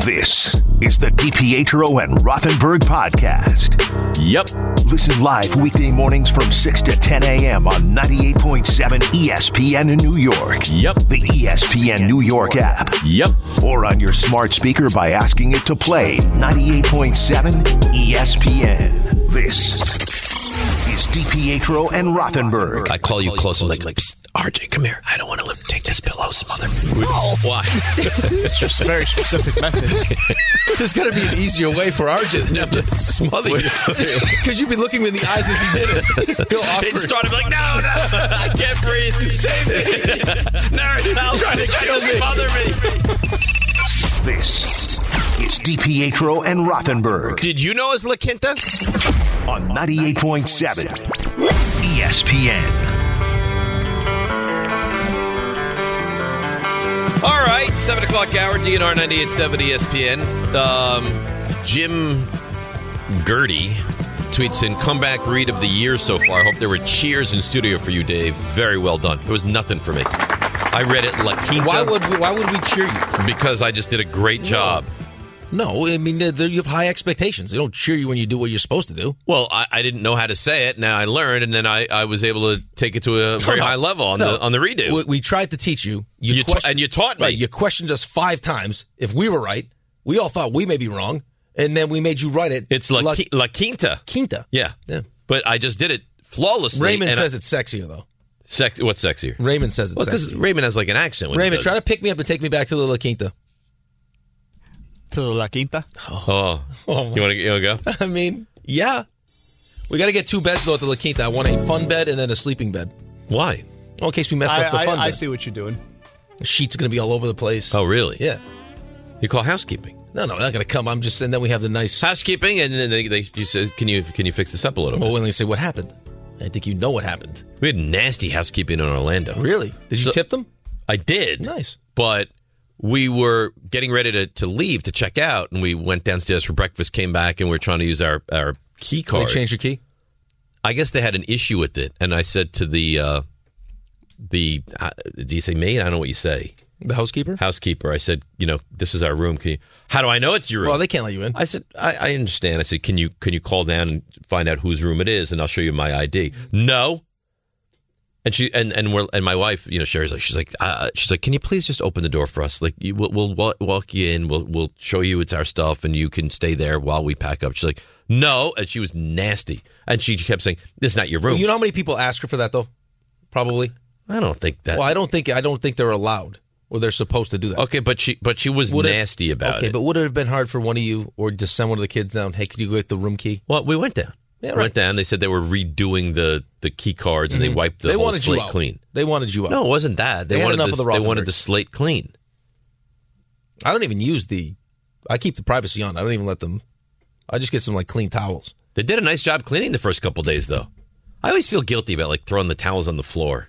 This is the DiPietro and Rothenberg podcast. Yep. Listen live weekday mornings from 6 to 10 a.m. on 98.7 ESPN in New York. Yep. The ESPN New York app. Yep. Or on your smart speaker by asking it to play 98.7 ESPN. This is DiPietro and Rothenberg. I call you close and like, Psst, RJ, come here. I don't want to take this pillow, smother. Oh. Why? It's just a very specific method. There's got to be an easier way for RJ than to smother you. Because you'd be looking me in the eyes if he did it. He'll It started like, no, I can't breathe. Save me. Nurse, help. Trying to smother me. This is DiPietro and Rothenberg Did you know it's La Quinta? on 98.7 ESPN. All right, 7 o'clock hour, DNR 98.7 ESPN. Jim Gertie tweets in, comeback read of the year so far. I hope there were cheers in studio for you, Dave. Very well done. There was nothing for me. I read it La Quinta. Why would we cheer you? Because I just did a great job. No, I mean, you have high expectations. They don't cheer you when you do what you're supposed to do. Well, I didn't know how to say it. Now I learned, and then I was able to take it to a very high level on the redo. We tried to teach you. And you taught me. Right, you questioned us 5 times. If we were right, we all thought we may be wrong, and then we made you write it. It's La Quinta. Quinta. Yeah. But I just did it flawlessly. Raymond says it's sexier, though. What's sexier? Raymond says it's sexier. Because Raymond has like an accent. When Raymond, try to pick me up and take me back to the La Quinta. To La Quinta? Oh. You want to go? I mean, yeah. We got to get 2 beds, though, at the La Quinta. I want a fun bed and then a sleeping bed. Why? Well, in case we mess up the fun bed. I see what you're doing. The sheets are going to be all over the place. Oh, really? Yeah. You call housekeeping? No, they're not going to come. And then we have the nice housekeeping, and then you said, "Can you fix this up a little bit?" Well, when they say what happened, I think you know what happened. We had nasty housekeeping in Orlando. Really? Did you tip them? I did. Nice, but we were getting ready to leave to check out, and we went downstairs for breakfast. Came back, and we were trying to use our key card. They changed your key? I guess they had an issue with it, and I said to do you say maid? I don't know what you say. The housekeeper? Housekeeper. I said, this is our room. How do I know it's your room? Well, they can't let you in. I said, I understand. I said, can you call down and find out whose room it is, and I'll show you my ID. No. And she and my wife, Sherry's like, she's like, can you please just open the door for us? Like, we'll walk you in. We'll show you it's our stuff, and you can stay there while we pack up. She's like, no, and she was nasty, and she kept saying, this is not your room. Well, you know how many people ask her for that though? Probably. I don't think that. Well, I don't think they're allowed. Or they're supposed to do that. Okay, but she was nasty about it. Okay, but would it have been hard for one of you or to send one of the kids down? Hey, could you go get the room key? Well, we went down. Yeah, right. Went down. They said they were redoing the key cards, and they wiped the whole slate clean. They wanted you out. No, it wasn't that. They wanted the slate clean. I don't even use I keep the privacy on. I don't even let them. I just get some clean towels. They did a nice job cleaning the first couple days, though. I always feel guilty about throwing the towels on the floor.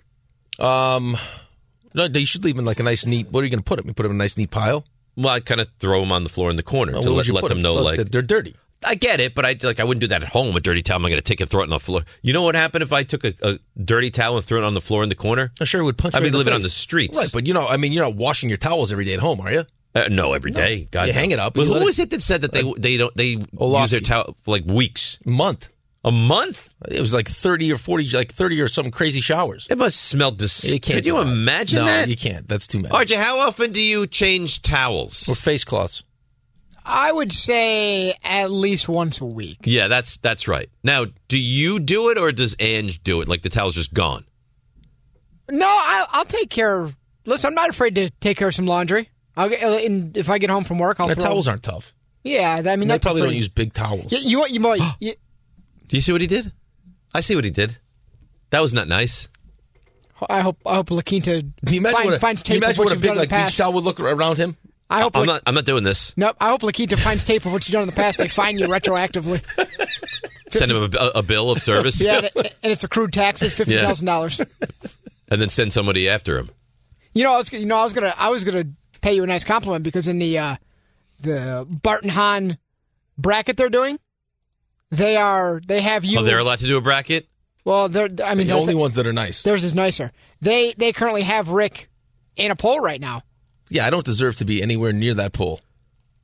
No, you should leave them in a nice, neat. What are you going to put them? You put them in a nice, neat pile. Well, I kind of throw them on the floor in the corner to let them know they're dirty. I get it, but I wouldn't do that at home. A dirty towel, I'm going to take and throw it on the floor. You know what happened if I took a dirty towel and threw it on the floor in the corner? I'm sure it would punch. I'd be living face. on the streets, right? But you're not washing your towels every day at home, are you? No, every day. God, you hang it up. But who was it that said that they use their towel for weeks? A month? It was 30 or 40, 30 or something crazy showers. It must smell disgusting. Can you imagine that? No, you can't. That's too many. RJ, how often do you change towels? Or face cloths? I would say at least once a week. Yeah, that's right. Now, do you do it or does Ange do it? The towel's just gone? No, I'll take care of... Listen, I'm not afraid to take care of some laundry. If I get home from work, towels aren't tough. Yeah, I mean, they probably don't use big towels. Do you see what he did? I see what he did. That was not nice. I hope La Quinta finds tape of what you've done in the past. Beach towel would look around him? I'm not doing this. Nope. I hope La Quinta finds tape of what you've done in the past. They fine you retroactively. Send him a bill of service. Yeah, and it's accrued taxes, $50,000. And then send somebody after him. I was gonna pay you a nice compliment because in the Barton Hahn bracket they're doing, they have you. Oh, they're allowed to do a bracket? Well, the only ones that are nice. Theirs is nicer. They currently have Rick in a poll right now. Yeah, I don't deserve to be anywhere near that poll.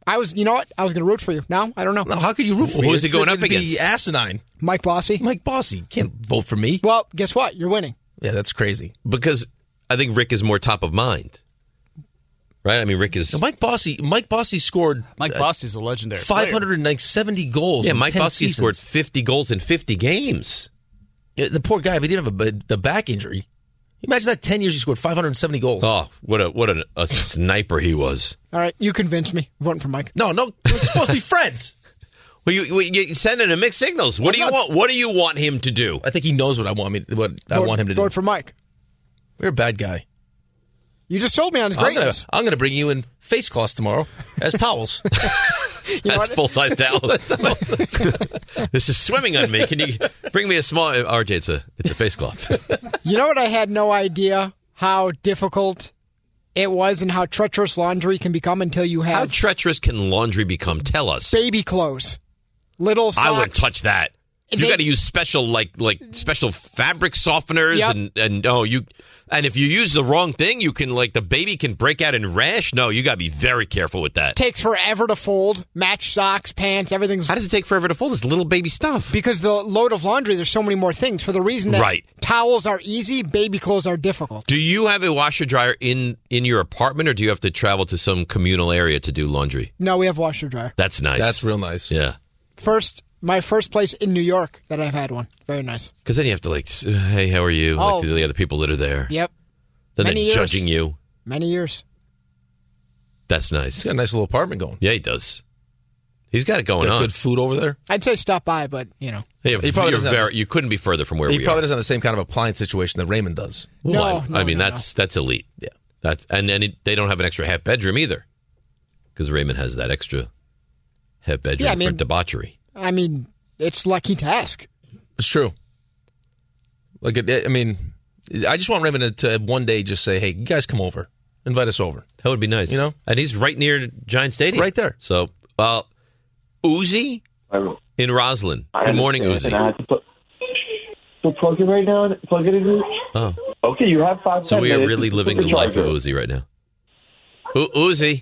You know what? I was going to root for you. Now, I don't know. No, how could you root for me? Who is he going up It'd be against? Asinine. Mike Bossy. Mike Bossy. Can't vote for me. Well, guess what? You're winning. Yeah, that's crazy. Because I think Rick is more top of mind. Right? I mean, Rick is... Mike Bossy scored... Mike Bossy's a legendary player. 570 goals. Yeah, in Mike 10 Bossy seasons. scored 50 goals in 50 games. Yeah, the poor guy, if he didn't have the back injury. Imagine that 10 years he scored 570 goals. Oh, what a sniper he was. All right, you convinced me. I'm voting for Mike. No, we're supposed to be friends. Well, you sending him mixed signals. What do you want? What do you want him to do? I think he knows what I want him to do. Vote for Mike. You're a bad guy. You just sold me on his greatness. I'm gonna bring you in face cloths tomorrow as towels. That's full-size towel. This is swimming on me. Can you bring me a small... RJ, it's a face cloth. You know what? I had no idea how difficult it was and how treacherous laundry can become until you How have treacherous can laundry become? Tell us. baby clothes. Little socks. I wouldn't touch that. You got to use special special fabric softeners Yep. and if you use the wrong thing, you can the baby can break out in rash. No, you got to be very careful with that. Takes forever to fold. Match socks, pants, everything's... How does it take forever to fold? It's little baby stuff. Because the load of laundry, there's so many more things. For the reason that Right. towels are easy, baby clothes are difficult. Do you have a washer dryer in your apartment, or do you have to travel to some communal area to do laundry? No, we have washer dryer. That's nice. That's real nice. Yeah. My first place in New York that I've had one. Very nice. Because then you have to hey, how are you? Oh. Like to the other people that are there. Yep. Then Many they're years. judging you. Many years. That's nice. He's got a nice little apartment going. Yeah, he does. He's got it going Got on. good food over there. I'd say stop by, but, He He probably doesn't have- you couldn't be further from where He we probably are. doesn't have the same kind of appliance situation that Raymond does. No, I mean, no. that's elite. Yeah. They don't have an extra half bedroom either, because Raymond has that extra half bedroom Yeah, I mean- for debauchery. I mean, it's lucky to ask. It's true. I just want Raymond to one day just say, hey, you guys come over. Invite us over. That would be nice. And he's right near Giant Stadium. Right there. So, Uzi in Roslyn. Good morning, Uzi. I have to plug it right now. Plug it in. Oh. Okay, you have 5 So we are minutes really to living put the the life of charger. Uzi right now. Uzi.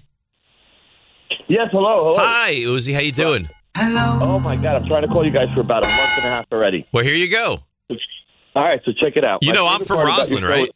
Yes, hello. Hi, Uzi. How you doing? Oh my God, I'm trying to call you guys for about a month and a half already. Well, here you go. All right, so check it out. You My know I'm favorite from part about Roslyn, your show right? is-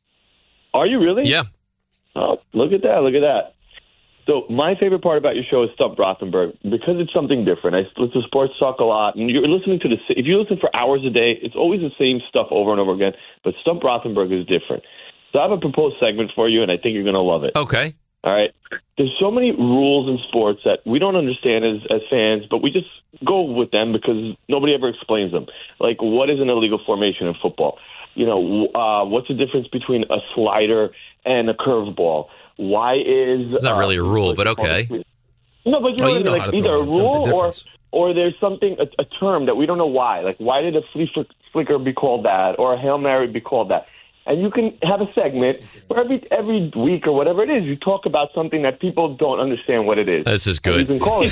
Are you really? Yeah. Oh, look at that! Look at that. So my favorite part about your show is Stump Rothenberg because it's something different. I listen to sports talk a lot, and you're listening to if you listen for hours a day, it's always the same stuff over and over again. But Stump Rothenberg is different. So I have a proposed segment for you, and I think you're going to love it. Okay. All right. There's so many rules in sports that we don't understand as fans, but we just go with them because nobody ever explains them. Like, what is an illegal formation in football? What's the difference between a slider and a curveball? Why is... It's not really a rule, but okay. No, but you know, how to either throw a rule the difference. or there's something, a term that we don't know why. Like, why did a flea flicker be called that or a Hail Mary be called that? And you can have a segment where every week or whatever it is, you talk about something that people don't understand what it is. This is And good. you can call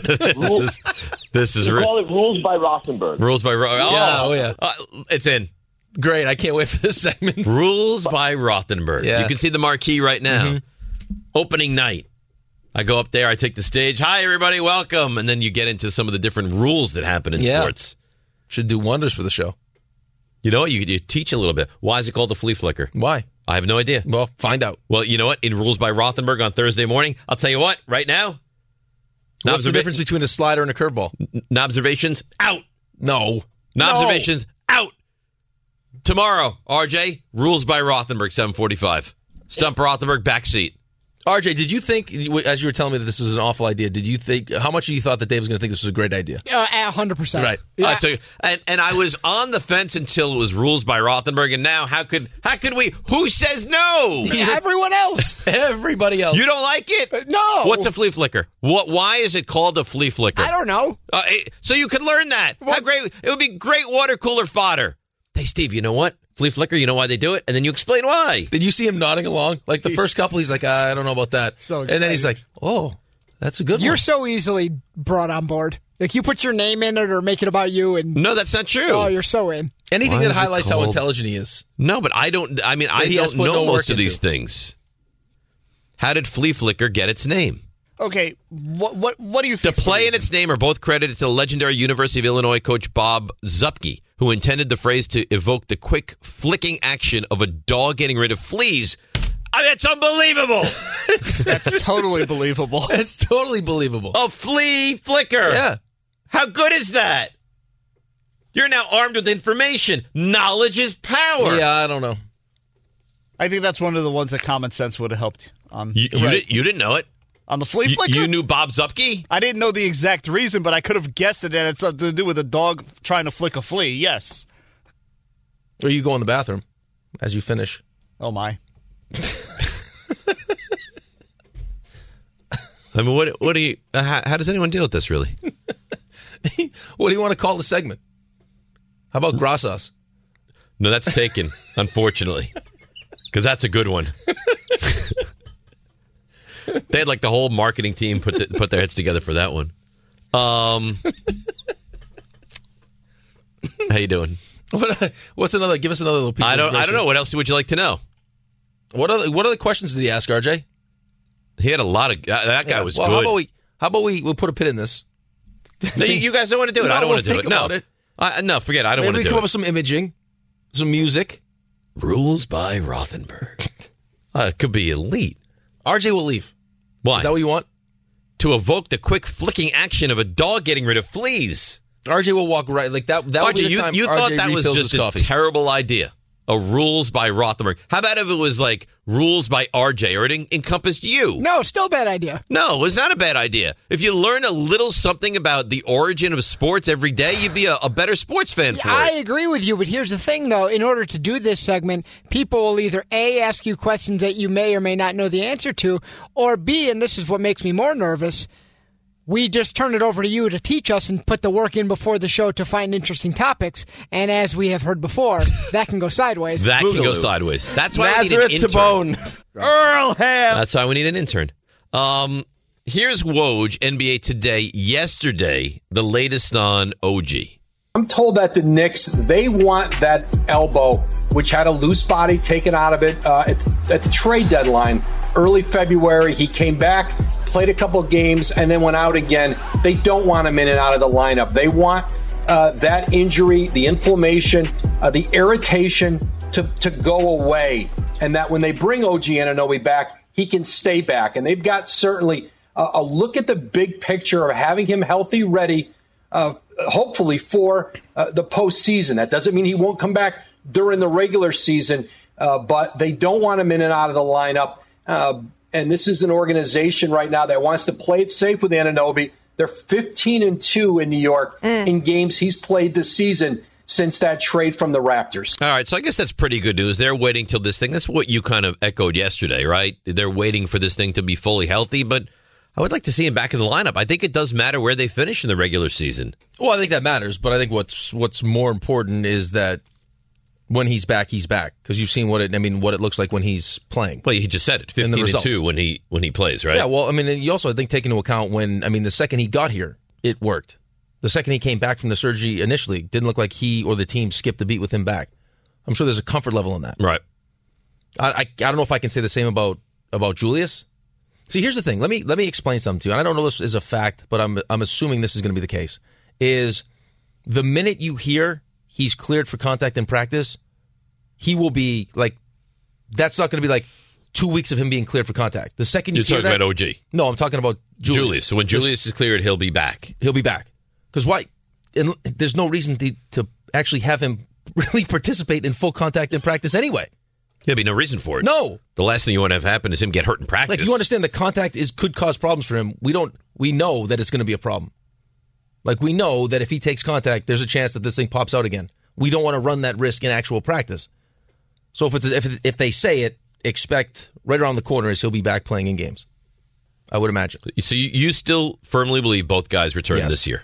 it This is you call it Rules by Rothenberg. Rules by Yeah. it's in. Great. I can't wait for this segment. Rules by Rothenberg. Yeah. You can see the marquee right now. Opening night. I go up there, I take the stage. Hi, everybody, welcome. And then you get into some of the different rules that happen in sports. Should do wonders for the show. You know what? You teach a little bit. Why is it called the flea flicker? Why? I have no idea. Well, find out. Well, you know what? In Rules by Rothenberg on Thursday morning, I'll tell you what, right now. What's the difference between a slider and a curveball? Observations, out. No. Observations, out. Tomorrow, RJ, Rules by Rothenberg, 7:45. Stump Rothenberg, backseat. RJ, did you think, as you were telling me that this is an awful idea, how much of you thought that Dave was going to think this was a great idea? 100%. Right. Yeah. And I was on the fence until it was Rules by Rothenberg, and now how could we? Who says no? Everyone else. Everybody else. You don't like it? No. What's a flea flicker? Why is it called a flea flicker? I don't know. So you could learn that. How great! It would be great water cooler fodder. Hey, Steve, you know what? Flea flicker, you know why they do it? And then you explain why. Did you see him nodding along? Like the first couple, he's like, I don't know about that. So and then he's excited. like, oh, that's a good You're one. so easily brought on board. Like, you put your name in it or make it about you, and No, that's not true. oh, you're so in. Anything Why that is it highlights how called- intelligent he is. No, but I don't. I mean, I he has don't put know no most work of these into. things. How did flea flicker get its name? Okay, what do you think? The play and its name are both credited to the legendary University of Illinois coach Bob Zupke, who intended the phrase to evoke the quick flicking action of a dog getting rid of fleas. I mean, it's unbelievable. That's totally believable. It's totally believable. A flea flicker. Yeah. How good is that? You're now armed with information. Knowledge is power. Yeah, I don't know. I think that's one of the ones that common sense would have helped on. You didn't know it? On the flea flicker? You knew Bob Zupke? I didn't know the exact reason, but I could have guessed it, and it's something to do with a dog trying to flick a flea. Yes. Or you go in the bathroom as you finish. Oh, my. I mean, what do you? How does anyone deal with this, really? What do you want to call the segment? How about Grassas? No, that's taken, unfortunately, because that's a good one. They had like the whole marketing team put their heads together for that one. How you doing? What's another? Give us another little piece. I don't know. What else would you like to know? What other questions did he ask, RJ? He had a lot of. That guy was good. How about we'll put a pin in this? No, you guys don't want to do it. No, I don't want to do it. About No, it. no, forget it. I don't want to Maybe we do come it. up with some imaging, some music. Rules by Rothenberg. It could be elite. RJ will leave. Why? Is that what you want? To evoke the quick flicking action of a dog getting rid of fleas. RJ will walk right like that. That would be the time you thought RJ that was refills just his a coffee. terrible idea. A rules by Rothenberg. How about if it was like rules by RJ or it encompassed you? No, still a bad idea. No, it's not a bad idea. If you learn a little something about the origin of sports every day, you'd be a better sports fan for I it. agree with you, but here's the thing, though. In order to do this segment, people will either A, ask you questions that you may or may not know the answer to, or B, and this is what makes me more nervous, we just turn it over to you to teach us and put the work in before the show to find interesting topics. And as we have heard before, that can go sideways. That can go sideways. That's why we need an Nazareth intern. Tabone. Earl Ham. That's why we need an intern. Here's Woj, NBA Today, yesterday, the latest on OG. I'm told that the Knicks, they want that elbow, which had a loose body taken out of it at the trade deadline, early February. He came back, played a couple of games, and then went out again. They don't want him in and out of the lineup. They want that injury, the inflammation, the irritation to go away, and that when they bring OG Anunoby back, he can stay back. And they've got certainly a look at the big picture of having him healthy, ready, hopefully for the postseason. That doesn't mean he won't come back during the regular season, but they don't want him in and out of the lineup. And this is an organization right now that wants to play it safe with Anunoby. They're 15-2 in New York in games he's played this season since that trade from the Raptors. All right, so I guess that's pretty good news. They're waiting till this thing. That's what you kind of echoed yesterday, right? They're waiting for this thing to be fully healthy, but I would like to see him back in the lineup. I think it does matter where they finish in the regular season. Well, I think that matters, but I think what's more important is that when he's back, because you've seen what it looks like when he's playing. Well, he just said it, 15-2 when he plays, right? Yeah. Well, I mean, you also I think take into account the second he got here, it worked. The second he came back from the surgery initially, didn't look like he or the team skipped a beat with him back. I'm sure there's a comfort level in that. Right. I don't know if I can say the same about Julius. See, here's the thing. Let me explain something to you. And I don't know if this is a fact, but I'm assuming this is going to be the case. Is the minute you hear he's cleared for contact in practice, he will be like, that's not going to be like 2 weeks of him being cleared for contact. The second you You're talking about OG. No, I'm talking about Julius. So when Julius is cleared, he'll be back. He'll be back. Because why? And there's no reason to actually have him really participate in full contact in practice anyway. There'll be no reason for it. No. The last thing you want to have happen is him get hurt in practice. Like, you understand that contact could cause problems for him. We know that it's going to be a problem. Like, we know that if he takes contact, there's a chance that this thing pops out again. We don't want to run that risk in actual practice. So if they say it, expect right around the corner is he'll be back playing in games. I would imagine. So you still firmly believe both guys return this year?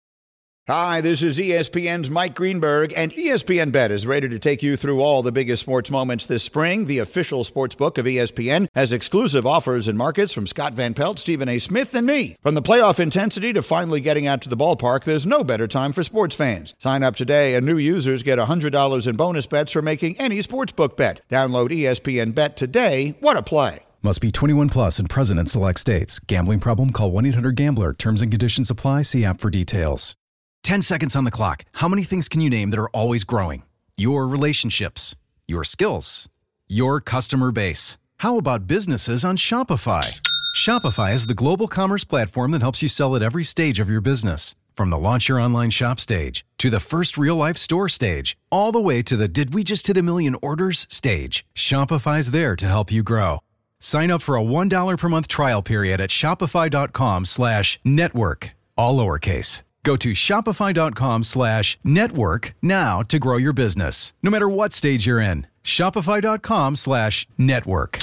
Hi, this is ESPN's Mike Greenberg, and ESPN Bet is ready to take you through all the biggest sports moments this spring. The official sports book of ESPN has exclusive offers and markets from Scott Van Pelt, Stephen A. Smith, and me. From the playoff intensity to finally getting out to the ballpark, there's no better time for sports fans. Sign up today, and new users get $100 in bonus bets for making any sportsbook bet. Download ESPN Bet today. What a play. Must be 21 plus and present in select states. Gambling problem? Call 1-800-GAMBLER. Terms and conditions apply. See app for details. 10 seconds on the clock. How many things can you name that are always growing? Your relationships, your skills, your customer base. How about businesses on Shopify? Shopify is the global commerce platform that helps you sell at every stage of your business. From the launch your online shop stage, to the first real-life store stage, all the way to the did we just hit 1 million orders stage. Shopify's there to help you grow. Sign up for a $1 per month trial period at shopify.com/network, all lowercase. Go to shopify.com/network now to grow your business, no matter what stage you're in. Shopify.com/network.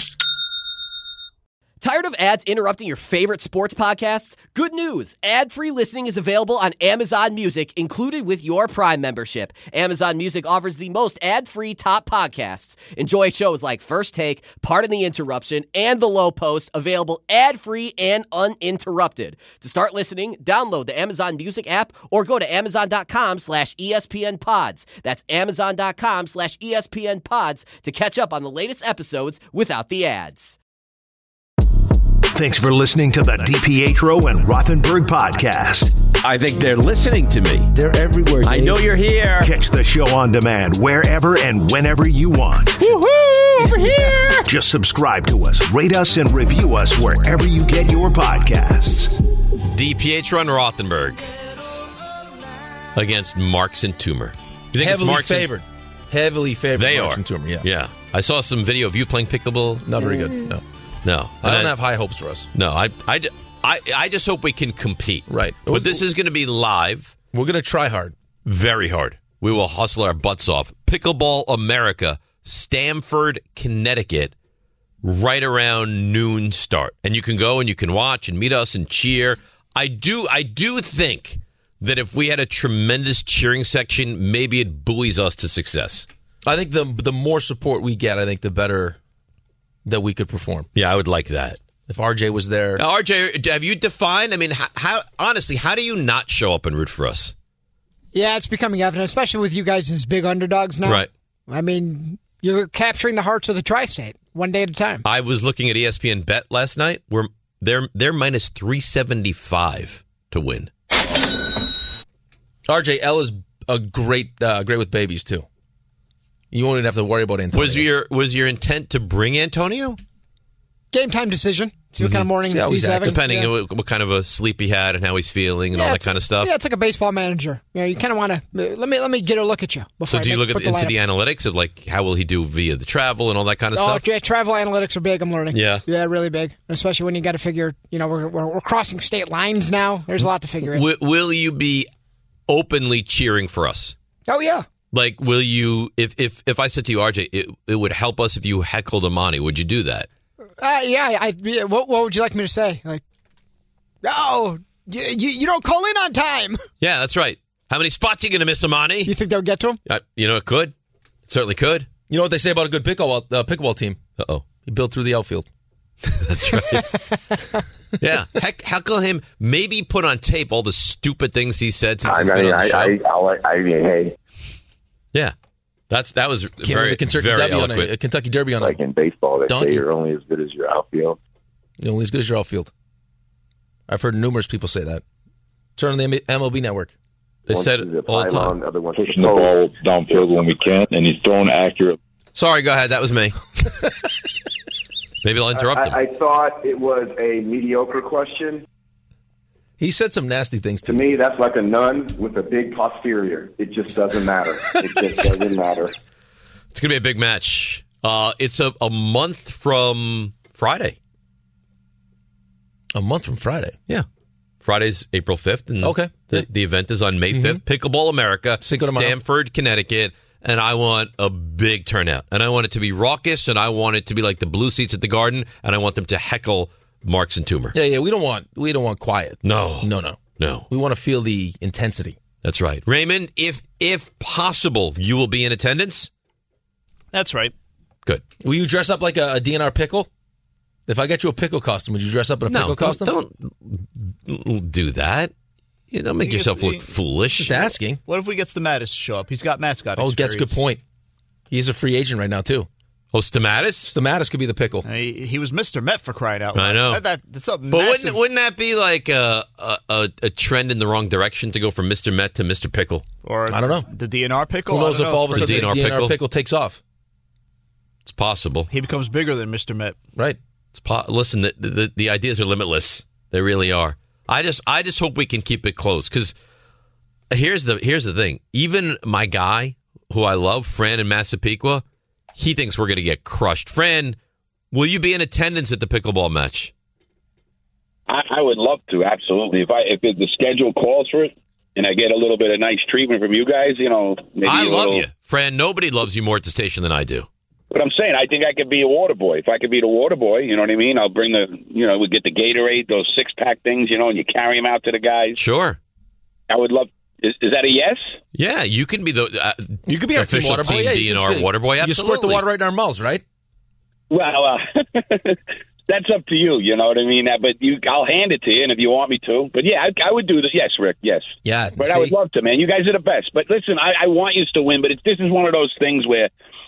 Tired of ads interrupting your favorite sports podcasts? Good news! Ad-free listening is available on Amazon Music, included with your Prime membership. Amazon Music offers the most ad-free top podcasts. Enjoy shows like First Take, Pardon the Interruption, and The Low Post, available ad-free and uninterrupted. To start listening, download the Amazon Music app or go to amazon.com/ESPN Pods. That's amazon.com/ESPN Pods to catch up on the latest episodes without the ads. Thanks for listening to the DiPietro and Rothenberg podcast. I think they're listening to me. They're everywhere, Dave. I know you're here. Catch the show on demand wherever and whenever you want. Woohoo! Over here! Just subscribe to us, rate us, and review us wherever you get your podcasts. DiPietro and Rothenberg against Marks and Toomer. You think Heavily it's favored. Heavily favored. They Marks are. and Toomer, Yeah. I saw some video of you playing pickleball. Not very good. No. I don't have high hopes for us. No, I just hope we can compete. Right. But this is going to be live. We're going to try hard. Very hard. We will hustle our butts off. Pickleball America, Stamford, Connecticut, right around noon start. And you can go and you can watch and meet us and cheer. I do think that if we had a tremendous cheering section, maybe it buoys us to success. I think the more support we get, I think the better that we could perform. Yeah, I would like that. If RJ was there. Now, RJ, have you defined? I mean, how honestly, how do you not show up and root for us? Yeah, it's becoming evident, especially with you guys as big underdogs now. Right. I mean, you're capturing the hearts of the tri-state one day at a time. I was looking at ESPN Bet last night. They're minus 375 to win. RJ, L is a great with babies too. You won't even have to worry about Antonio. Was your intent to bring Antonio? Game time decision. See what kind of morning he's having. Depending on what kind of a sleep he had and how he's feeling and all that kind of stuff. Yeah, it's like a baseball manager. You kind of want to let me get a look at you. So do you look into the analytics of like how will he do via the travel and all that kind of stuff? Oh, yeah, travel analytics are big. I'm learning. Yeah, really big. Especially when you got to figure. We're crossing state lines now. There's a lot to figure in. Will you be openly cheering for us? Oh yeah. Like, will you? If I said to you, RJ, it would help us if you heckled Amani. Would you do that? Yeah. What would you like me to say? Like, oh, you don't call in on time. Yeah, that's right. How many spots are you going to miss, Amani? You think they'll get to him? It could. It certainly could. You know what they say about a good pickleball team? Uh-oh. He built through the outfield. That's right. Yeah. Heckle him. Maybe put on tape all the stupid things he said since he's been on the show. Hey. Yeah. That was very eloquent. A Kentucky Derby on like in baseball, they donkey. say you're only as good as your outfield. You're only as good as your outfield. I've heard numerous people say that. Turn on the MLB Network. They said it all the time. Pushing the ball downfield when we can, and he's throwing accurate. Sorry, go ahead. That was me. Maybe I'll interrupt him. I thought it was a mediocre question. He said some nasty things to me. That's like a nun with a big posterior. It just doesn't matter. It just doesn't matter. It's going to be a big match. It's a month from Friday. A month from Friday? Yeah. Friday's April 5th. And okay. The event is on May 5th. Pickleball America, Stamford, Connecticut. And I want a big turnout. And I want it to be raucous. And I want it to be like the blue seats at the Garden. And I want them to heckle Marks and Toomer. Yeah. We don't want quiet. No. We want to feel the intensity. That's right. Raymond, if possible, you will be in attendance? That's right. Good. Will you dress up like a DNR pickle? If I get you a pickle costume, would you dress up in a pickle costume? Don't do that. Don't make yourself look foolish. Just asking. What if we get the Mattis to show up? He's got mascot experience. That's a good point. He's a free agent right now, too. Oh, Stamatis? Stamatis could be the pickle. He was Mr. Met for crying out loud. I know. That's a But massive... wouldn't that be like a trend in the wrong direction to go from Mr. Met to Mr. Pickle? Or I don't know. The DNR pickle? Who knows if all of a sudden the DNR pickle takes off? It's possible. He becomes bigger than Mr. Met. Right. Listen, the ideas are limitless. They really are. I just hope we can keep it close, because here's the thing. Even my guy, who I love, Fran in Massapequa, he thinks we're going to get crushed. Fran, will you be in attendance at the pickleball match? I would love to, absolutely. If the schedule calls for it, and I get a little bit of nice treatment from you guys, maybe I love you, Fran. Nobody loves you more at the station than I do. But I'm saying, I think I could be a water boy. If I could be the water boy, you know what I mean? I'll bring we get the Gatorade, those 6-pack things, and you carry them out to the guys. Sure. I would love. Is that a yes? Yeah, you can be the you could be our official team water boy. team DNR water boy. Absolutely. You squirt the water right in our mouths, right? Well, that's up to you. You know what I mean? But I'll hand it to you, and if you want me to. But yeah, I would do this. Yes, Rick. Yes. Yeah. But I would love to, man. You guys are the best. But listen, I want you to win. But this is one of those things where,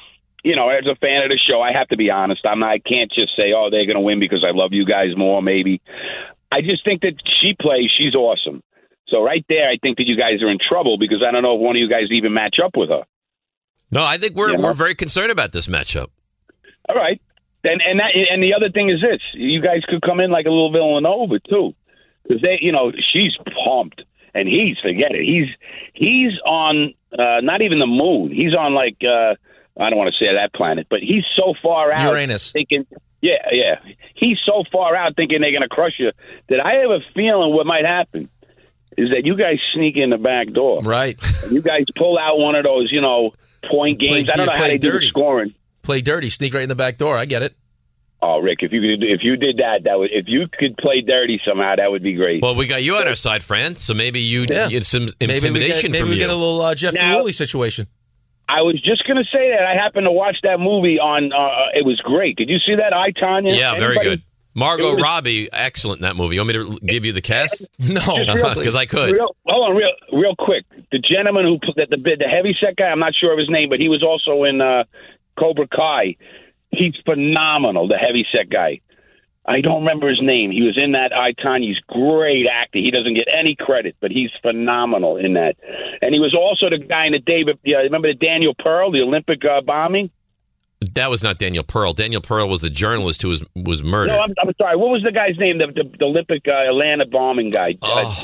as a fan of the show, I have to be honest. I can't just say, oh, they're going to win because I love you guys more. Maybe. I just think that she plays. She's awesome. So right there, I think that you guys are in trouble because I don't know if one of you guys even match up with her. No, I think we're very concerned about this matchup. All right. And the other thing is this: you guys could come in like a little Villanova too, because she's pumped and forget it. He's on not even the moon. He's on like I don't want to say that planet, but he's so far out. Uranus. Thinking, yeah. He's so far out thinking they're going to crush you that I have a feeling what might happen is that you guys sneak in the back door. Right. You guys pull out one of those, point games. I don't know how they do the scoring. Play dirty, sneak right in the back door. I get it. Oh, Rick, if you did that if you could play dirty somehow, that would be great. Well, we got you on our side, Fran, so maybe you get some intimidation maybe from we you. get a little Jeff Cooley situation. I was just going to say that. I happened to watch that movie on, it was great. Did you see that, I, Tonya? Yeah, very good. Margot Robbie, excellent in that movie. You want me to give you the cast? No, because I could. Hold on, real quick. The gentleman who the heavyset guy, I'm not sure of his name, but he was also in Cobra Kai. He's phenomenal, the heavyset guy. I don't remember his name. He was in that I, Tonya. He's great actor. He doesn't get any credit, but he's phenomenal in that. And he was also the guy in the David. Remember the Daniel Pearl, the Olympic bombing? That was not Daniel Pearl. Daniel Pearl was the journalist who was murdered. No, I'm sorry. What was the guy's name? The Olympic Atlanta bombing guy.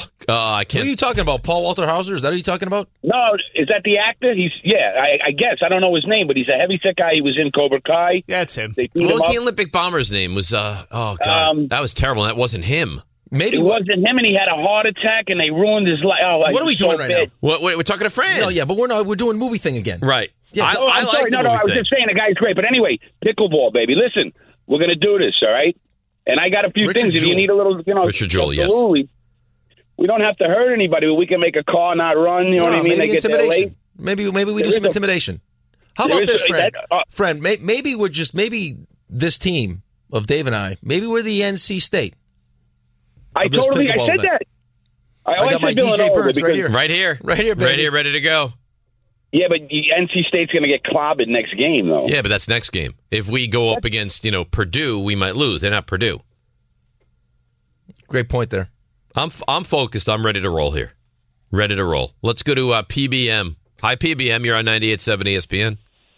I can't. Who are you talking about? Paul Walter Hauser? Is that who you're talking about? No, is that the actor? I guess. I don't know his name, but he's a heavyset guy. He was in Cobra Kai. Yeah, it's him. What was the Olympic bomber's name? That was terrible. That wasn't him. Maybe it wasn't him, and he had a heart attack, and they ruined his life. What are we doing right now? We're talking to Fran. No, yeah, but we're doing movie thing again. Right. Yeah, I like the movie I was just saying the guy's great. But anyway, pickleball, baby. Listen, we're going to do this, all right? And I got a few things. If you need a little, Richard Jewell, yes. We don't have to hurt anybody, but we can make a car not run. You know what I mean? Maybe they get there late. Maybe we do some intimidation. How about this, friend? Friend, maybe we're just this team of Dave and I. Maybe we're the NC State. I said that. I got my DJ Burns right here. Right here, baby. Right here, ready to go. Yeah, but NC State's going to get clobbered next game, though. Yeah, but that's next game. If we go up against, Purdue, we might lose. They're not Purdue. Great point there. I'm focused. I'm ready to roll here. Ready to roll. Let's go to PBM. Hi, PBM. You're on 98.7 ESPN.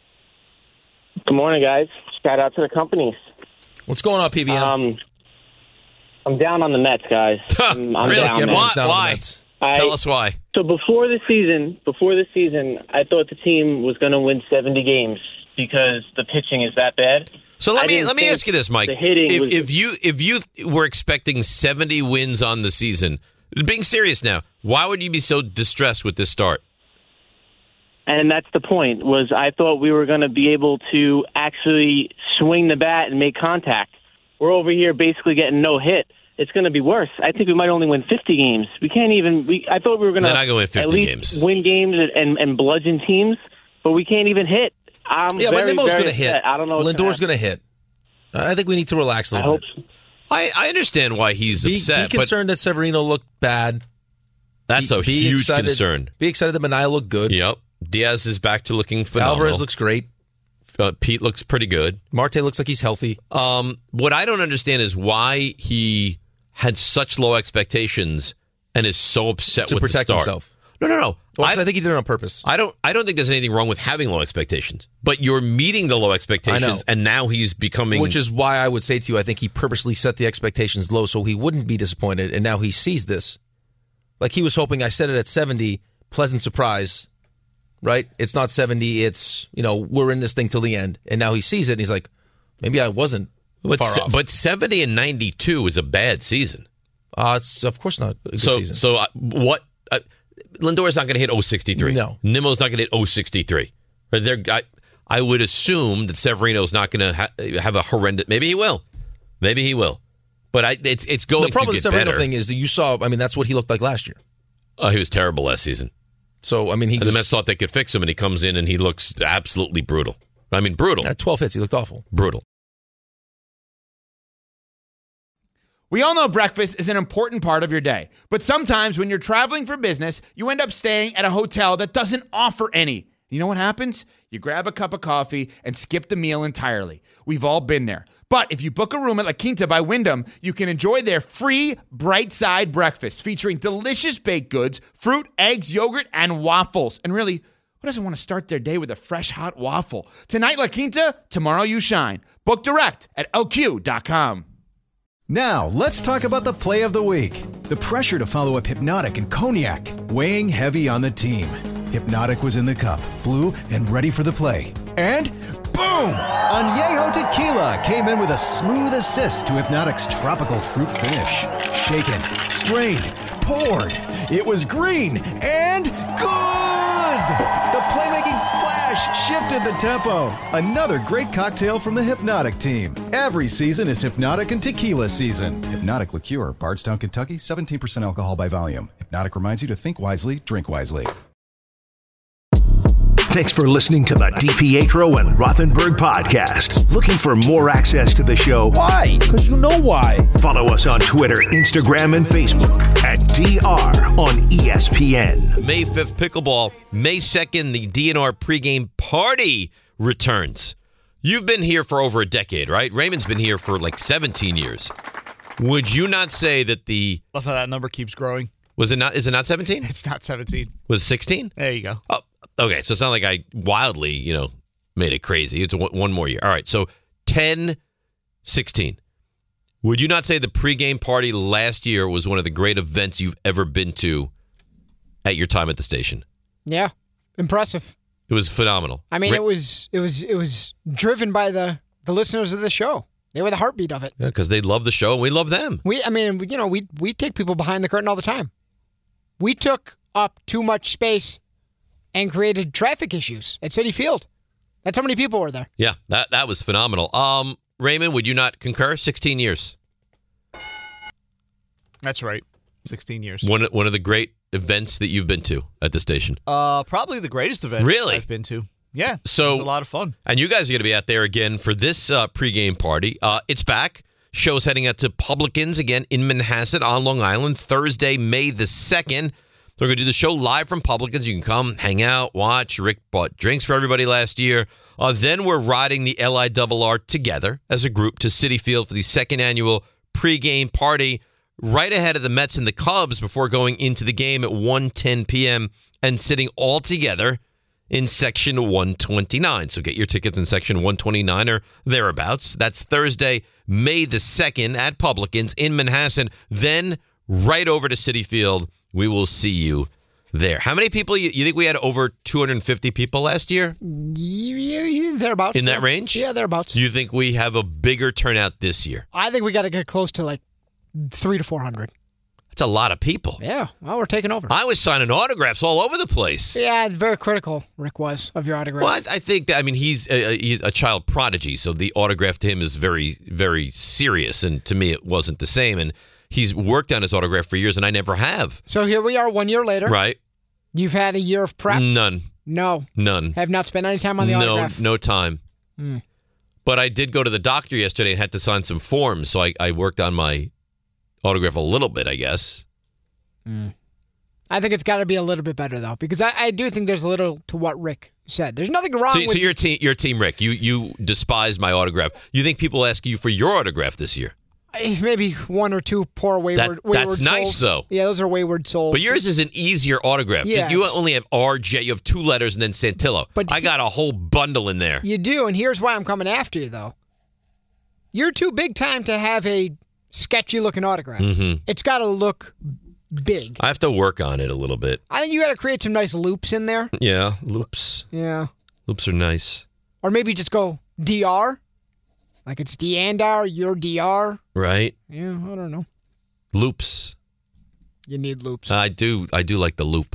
Good morning, guys. Shout out to the companies. What's going on, PBM? I'm down on the Mets, guys. I'm really? down. Why? Tell us why. So before the season, I thought the team was going to win 70 games because the pitching is that bad. So let me ask you this, Mike. If you were expecting 70 wins on the season, being serious now, why would you be so distressed with this start? And that's the point. Was I thought we were going to be able to actually swing the bat and make contact. We're over here basically getting no hit. It's going to be worse. I think we might only win 50 games. We can't even. I thought we were going to at least win games and bludgeon teams, but we can't even hit. But Nimmo's going to hit. I don't know. Lindor's going to hit. I think we need to relax a little bit. I understand why he's upset. Be concerned that Severino looked bad. That's a huge concern. Be excited that Manaea looked good. Yep. Diaz is back to looking phenomenal. Alvarez looks great. Pete looks pretty good. Marte looks like he's healthy. What I don't understand is why he had such low expectations and is so upset To with protect the start. himself. No. Well, I think he did it on purpose. I don't think there's anything wrong with having low expectations, but you're meeting the low expectations, and now he's becoming. Which is why I would say to you, I think he purposely set the expectations low so he wouldn't be disappointed, and now he sees this. Like he was hoping, I set it at 70, pleasant surprise, right? It's not 70, it's, we're in this thing till the end, and now he sees it, and he's like, maybe I wasn't far off. But 70 and 92 is a bad season. It's of course not a good season. So what? Lindor's not going to hit 063. No. Nimmo's not going to hit 063. I would assume that Severino's not going to have a horrendous. Maybe he will. But it's going to get better. The problem with the Severino thing is that you saw. I mean, that's what he looked like last year. He was terrible last season. So I mean, the Mets thought they could fix him, and he comes in and he looks absolutely brutal. I mean, brutal. At 12 hits, he looked awful. Brutal. We all know breakfast is an important part of your day, but sometimes when you're traveling for business, you end up staying at a hotel that doesn't offer any. You know what happens? You grab a cup of coffee and skip the meal entirely. We've all been there. But if you book a room at La Quinta by Wyndham, you can enjoy their free Bright Side breakfast featuring delicious baked goods, fruit, eggs, yogurt, and waffles. And really, who doesn't want to start their day with a fresh, hot waffle? Tonight, La Quinta, tomorrow you shine. Book direct at lq.com. Now, let's talk about the play of the week. The pressure to follow up Hypnotic and Cognac, weighing heavy on the team. Hypnotic was in the cup, blue, and ready for the play. And boom! Añejo Tequila came in with a smooth assist to Hypnotic's tropical fruit finish. Shaken, strained, poured. It was green and good! The playmaking splash shifted the tempo. Another great cocktail from the Hypnotic team. Every season is Hypnotic and Tequila season. Hypnotic Liqueur, Bardstown, Kentucky, 17% alcohol by volume. Hypnotic reminds you to think wisely, drink wisely. Thanks for listening to the DiPietro and Rothenberg podcast. Looking for more access to the show? Why? Because you know why. Follow us on Twitter, Instagram, and Facebook at DR on ESPN. May 5th pickleball. May 2nd, the DNR pregame party returns. You've been here for over a decade, right? Raymond's been here for like 17 years. Would you not say that the... Love how that number keeps growing. Was it not? Is it not 17? It's not 17. Was it 16? There you go. Oh, okay. So it's not like I wildly, made it crazy. It's one more year. All right. So 10, 16. Would you not say the pregame party last year was one of the great events you've ever been to at your time at the station? Yeah. Impressive. It was phenomenal. I mean, it was driven by the listeners of the show. They were the heartbeat of it. Yeah, because they love the show and we love them. We take people behind the curtain all the time. We took up too much space and created traffic issues at Citi Field. That's how many people were there. Yeah, that was phenomenal. Raymond, would you not concur? 16 years. That's right. 16 years. One of the great events that you've been to at the station. Probably the greatest event I've been to. Yeah, so it was a lot of fun. And you guys are going to be out there again for this pregame party. It's back. Show's heading out to Publicans again in Manhasset on Long Island, Thursday, May the 2nd. They're going to do the show live from Publicans. You can come, hang out, watch. Rick bought drinks for everybody last year. Then we're riding the LIRR together as a group to Citi Field for the second annual pregame party right ahead of the Mets and the Cubs before going into the game at 1:10 p.m. and sitting all together in Section 129. So get your tickets in Section 129 or thereabouts. That's Thursday, May the 2nd at Publicans in Manhasset. Then right over to Citi Field. We will see you there. How many people, you think we had over 250 people last year? Yeah, thereabouts. In that range? Yeah, thereabouts. Do you think we have a bigger turnout this year? I think we got to get close to like 300 to 400. That's a lot of people. Yeah, well, we're taking over. I was signing autographs all over the place. Yeah, very critical, Rick was, of your autograph. Well, I think that, he's a child prodigy, so the autograph to him is very, very serious, and to me it wasn't the same, and he's worked on his autograph for years, and I never have. So here we are 1 year later. Right. You've had a year of prep? None. No. None. Have not spent any time on the autograph? No time. But I did go to the doctor yesterday and had to sign some forms, so I worked on my autograph a little bit, I guess. I think it's got to be a little bit better, though, because I do think there's a little to what Rick said. There's nothing wrong with So you're team Rick. You despise my autograph. You think people ask you for your autograph this year? Maybe one or two poor wayward That's souls. nice, though. Yeah, those are wayward souls. But yours is an easier autograph. Yeah, You only have RJ. You have 2 letters and then Santillo. But I got a whole bundle in there. You do, and here's why I'm coming after you, though. You're too big time to have a sketchy-looking autograph. Mm-hmm. It's got to look big. I have to work on it a little bit. I think you got to create some nice loops in there. Yeah, loops. Yeah. Loops are nice. Or maybe just go DR. Like it's D'Andar, you're DR. Right? Yeah, I don't know. Loops. You need loops. I do like the loop.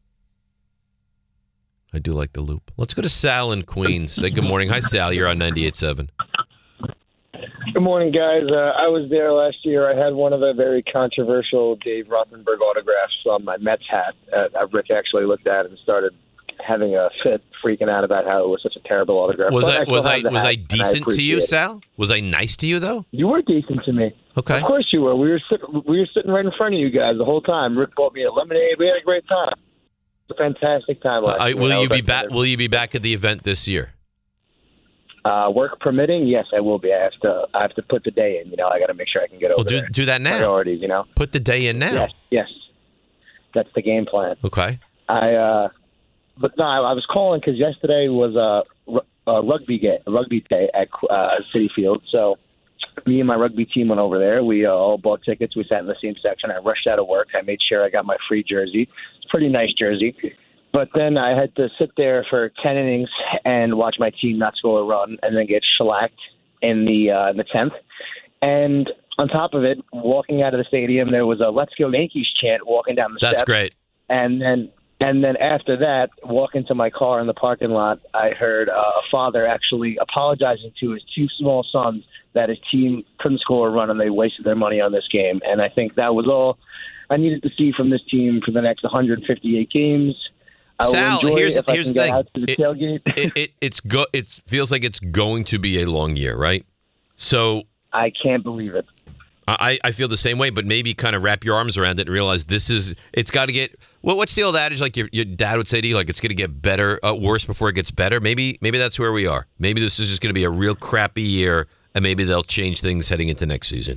I do like the loop. Let's go to Sal in Queens. Say good morning. Hi, Sal. You're on 98.7. Good morning, guys. I was there last year. I had one of the very controversial Dave Rothenberg autographs on my Mets hat. Rick actually looked at it and started having a fit, freaking out about how it was such a terrible autograph. Was But I decent to you, appreciate it. Sal? Was I nice to you though? You were decent to me. Okay. Of course you were. We were sitting right in front of you guys the whole time. Rick bought me a lemonade. We had a great time. It's a fantastic time last year. Will you be back? Will you be back at the event this year? Work permitting, yes, I will be. I have to put the day in. I got to make sure I can get over. Well, do that now. Priorities, Put the day in now. Yes, that's the game plan. Okay. But no, I was calling because yesterday was a rugby day at Citi Field. So me and my rugby team went over there. We all bought tickets. We sat in the same section. I rushed out of work. I made sure I got my free jersey. It's a pretty nice jersey. But then I had to sit there for 10 innings and watch my team not score a run and then get shellacked in the 10th. And on top of it, walking out of the stadium, there was a "Let's Go Yankees" chant walking down the steps. That's great. And then after that, walking to my car in the parking lot, I heard a father actually apologizing to his 2 small sons that his team couldn't score a run and they wasted their money on this game. And I think that was all I needed to see from this team for the next 158 games. Sal, here's the thing. Tailgate. It feels like it's going to be a long year, right? So I can't believe it. I feel the same way, but maybe kind of wrap your arms around it and realize it's got to get. Well, what's the old adage? Like your dad would say to you, like it's going to get better, worse before it gets better. Maybe that's where we are. Maybe this is just going to be a real crappy year, and maybe they'll change things heading into next season.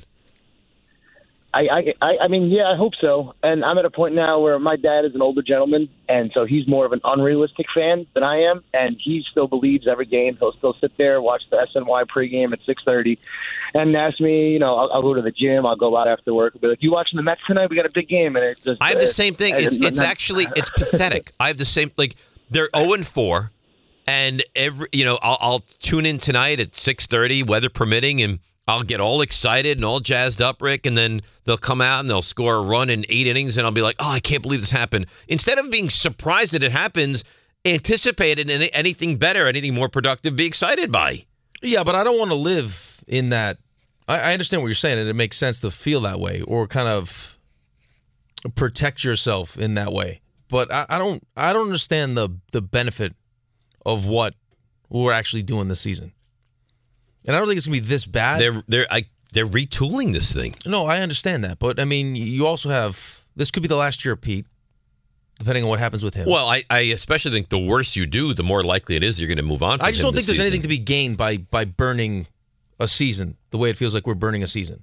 I mean, yeah, I hope so. And I'm at a point now where my dad is an older gentleman, and so he's more of an unrealistic fan than I am, and he still believes every game. He'll still sit there, watch the SNY pregame at 6:30, and ask me, I'll go to the gym, I'll go out after work, I'll be like, "You watching the Mets tonight? We got a big game." And I have the same thing. It's actually pathetic. I have the same, like, they're 0-4, and I'll tune in tonight at 6:30, weather permitting, and I'll get all excited and all jazzed up, Rick, and then they'll come out and they'll score a run in 8 innings, and I'll be like, "Oh, I can't believe this happened." Instead of being surprised that it happens, anticipate it, and anything better, anything more productive, be excited by. Yeah, but I don't want to live in that. I understand what you're saying, and it makes sense to feel that way or kind of protect yourself in that way. But I don't understand the benefit of what we're actually doing this season. And I don't think it's going to be this bad. They're retooling this thing. No, I understand that. But, I mean, you also have – this could be the last year of Pete, depending on what happens with him. Well, I especially think the worse you do, the more likely it is you're going to move on from I just don't think there's season. anything to be gained by burning a season the way it feels like we're burning a season.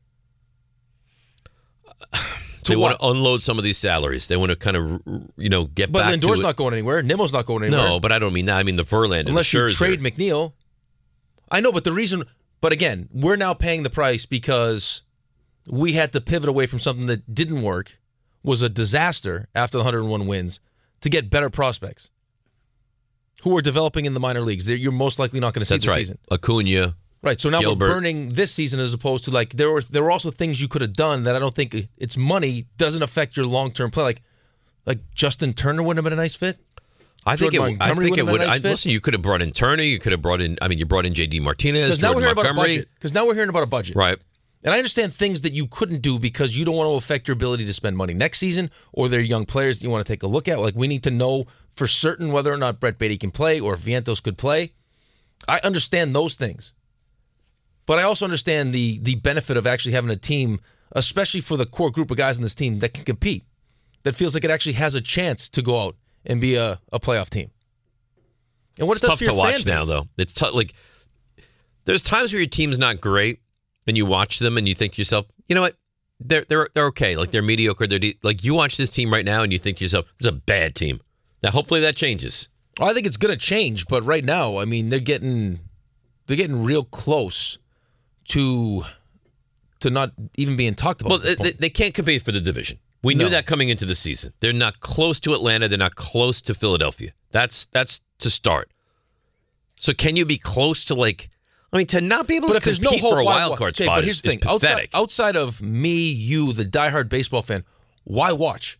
They want to unload some of these salaries. They want to kind of, get but back to it. But Lindor's not going anywhere. Nimmo's not going anywhere. No, but I don't mean that. I mean the Verlander. Unless the you Scherzer. trade McNeil. I know, but again, we're now paying the price because we had to pivot away from something that didn't work, was a disaster after the 101 wins, to get better prospects who are developing in the minor leagues. You're most likely not going to see this season. Acuna. Right, so now Gilbert. We're burning this season as opposed to there were also things you could have done that I don't think it's money doesn't affect your long-term play. Like Justin Turner wouldn't have been a nice fit. I think it would. Nice listen, you could have brought in Turner. You could have brought in. I mean, you brought in J.D. Martinez. Because now we're hearing Montgomery. about a budget. Because now we're hearing about a budget, right? And I understand things that you couldn't do because you don't want to affect your ability to spend money next season, or they're young players that you want to take a look at. Like we need to know for certain whether or not Brett Beatty can play or if Vientos could play. I understand those things, but I also understand the benefit of actually having a team, especially for the core group of guys in this team that can compete, that feels like it actually has a chance to go out and be a playoff team. And what it's it does tough for your to watch fan now, base. though. It's tough. Like, there's times where your team's not great, and you watch them, and you think to yourself, you know what? They're okay. Like, they're mediocre. Like, you watch this team right now, and you think to yourself, this is a bad team. Now, hopefully that changes. Well, I think it's going to change, but right now, I mean, they're getting real close to not even being talked about. Well, they can't compete for the division. We knew that coming into the season. They're not close to Atlanta. They're not close to Philadelphia. That's to start. So can you be close to, like, I mean, to not be able to compete for a wild card spot but here's the thing. pathetic. Outside of me, you, the diehard baseball fan, why watch?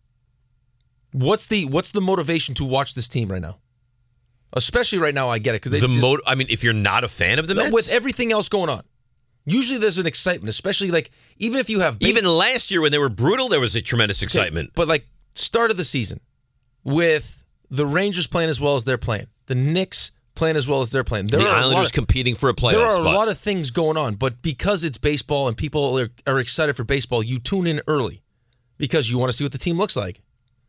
What's the motivation to watch this team right now? Especially right now, I get it. Cause I mean, if you're not a fan of the Mets? With everything else going on. Usually there's an excitement, especially like even if you have even last year when they were brutal, there was a tremendous excitement. But like start of the season with the Rangers playing as well as they're playing, the Knicks playing as well as they're playing, the Islanders competing for a playoff There are spot. a lot of things going on, but because it's baseball and people are excited for baseball, you tune in early because you want to see what the team looks like.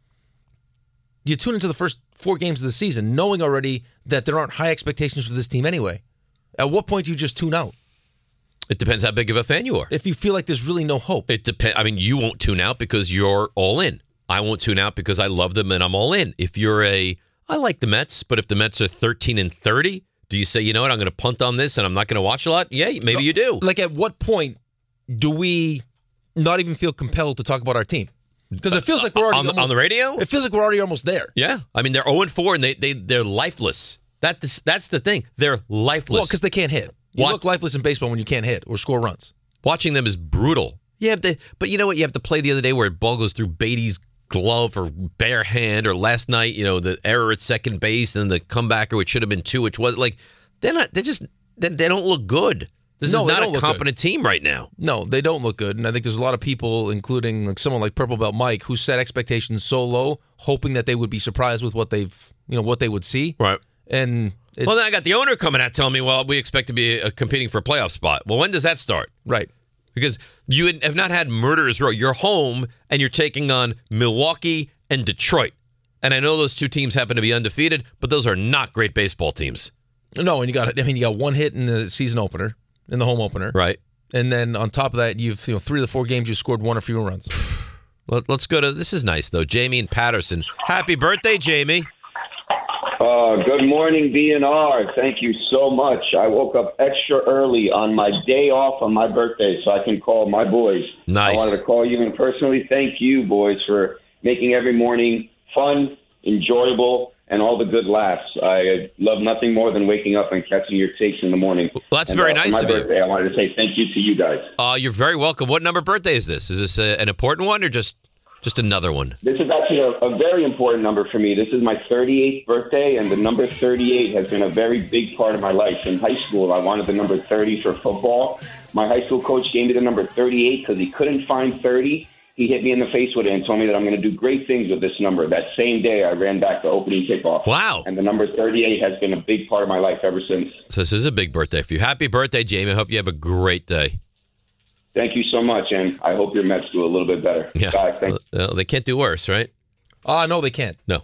You tune into the first 4 games of the season knowing already that there aren't high expectations for this team anyway. At what point do you just tune out? It depends how big of a fan you are. If you feel like there's really no hope. It depends. I mean, you won't tune out because you're all in. I won't tune out because I love them and I'm all in. If you're I like the Mets, but if the Mets are 13-30, do you say, you know what, I'm going to punt on this and I'm not going to watch a lot? Yeah, maybe you do. Like at what point do we not even feel compelled to talk about our team? Because it feels like we're already on the radio. It feels like we're already almost there. Yeah, I mean they're 0-4 and they're lifeless. That's the thing. They're lifeless. Well, because they can't hit. You look lifeless in baseball when you can't hit or score runs. Watching them is brutal. Yeah, but you know what? You have to play the other day where a ball goes through Beatty's glove or bare hand, or last night, you know, the error at second base and the comebacker, which should have been 2, which was like they don't look good. This is not a competent team right now. No, they don't look good, and I think there's a lot of people, including like someone like Purple Belt Mike, who set expectations so low, hoping that they would be surprised with what what they would see. Right. And well, then I got the owner coming out telling me, well, we expect to be competing for a playoff spot. Well, when does that start? Right. Because you have not had murderers row. You're home and you're taking on Milwaukee and Detroit. And I know those two teams happen to be undefeated, but those are not great baseball teams. No, and you got 1 hit in the season opener, in the home opener. Right. And then on top of that, you've 3 of the 4 games you've scored 1 or fewer runs. Let's go to, this is nice though, Jamie in Patterson. Happy birthday, Jamie. Good morning, BNR. Thank you so much. I woke up extra early on my day off on my birthday so I can call my boys. Nice. I wanted to call you and personally thank you, boys, for making every morning fun, enjoyable, and all the good laughs. I love nothing more than waking up and catching your takes in the morning. Well, that's very nice of you. For my birthday, I wanted to say thank you to you guys. You're very welcome. What number birthday is this? Is this an important one or just another one? This is actually a very important number for me. This is my 38th birthday, and the number 38 has been a very big part of my life. In high school, I wanted the number 30 for football. My high school coach gave me the number 38 because he couldn't find 30. He hit me in the face with it and told me that I'm going to do great things with this number. That same day, I ran back to opening kickoff. Wow. And the number 38 has been a big part of my life ever since. So this is a big birthday for you. Happy birthday, Jamie. I hope you have a great day. Thank you so much, and I hope your Mets do a little bit better. Yeah. Bye. Thanks. Well, they can't do worse, right? No, they can't. No.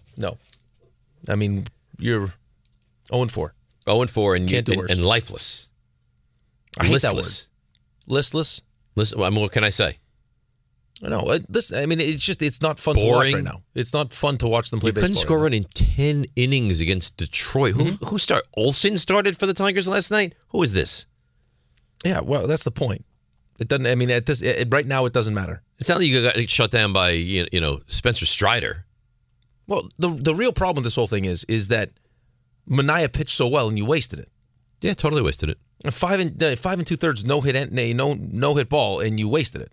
I mean, you're 0-4. 0-4 and Can't do worse. And lifeless. I hate that Listless. word. Listless? Well, I mean, what can I say? No, it's not fun to watch Boring. right now. It's not fun to watch them play You baseball. couldn't score a run in 10 innings against Detroit. Who started? Olsen started for the Tigers last night? Who is this? Yeah, well, that's the point. It doesn't. I mean, right now, it doesn't matter. It's not like you got shut down by Spencer Strider. Well, the real problem with this whole thing is that Mania pitched so well and you wasted it. Yeah, totally wasted it. 5 2/3 no hit ball and you wasted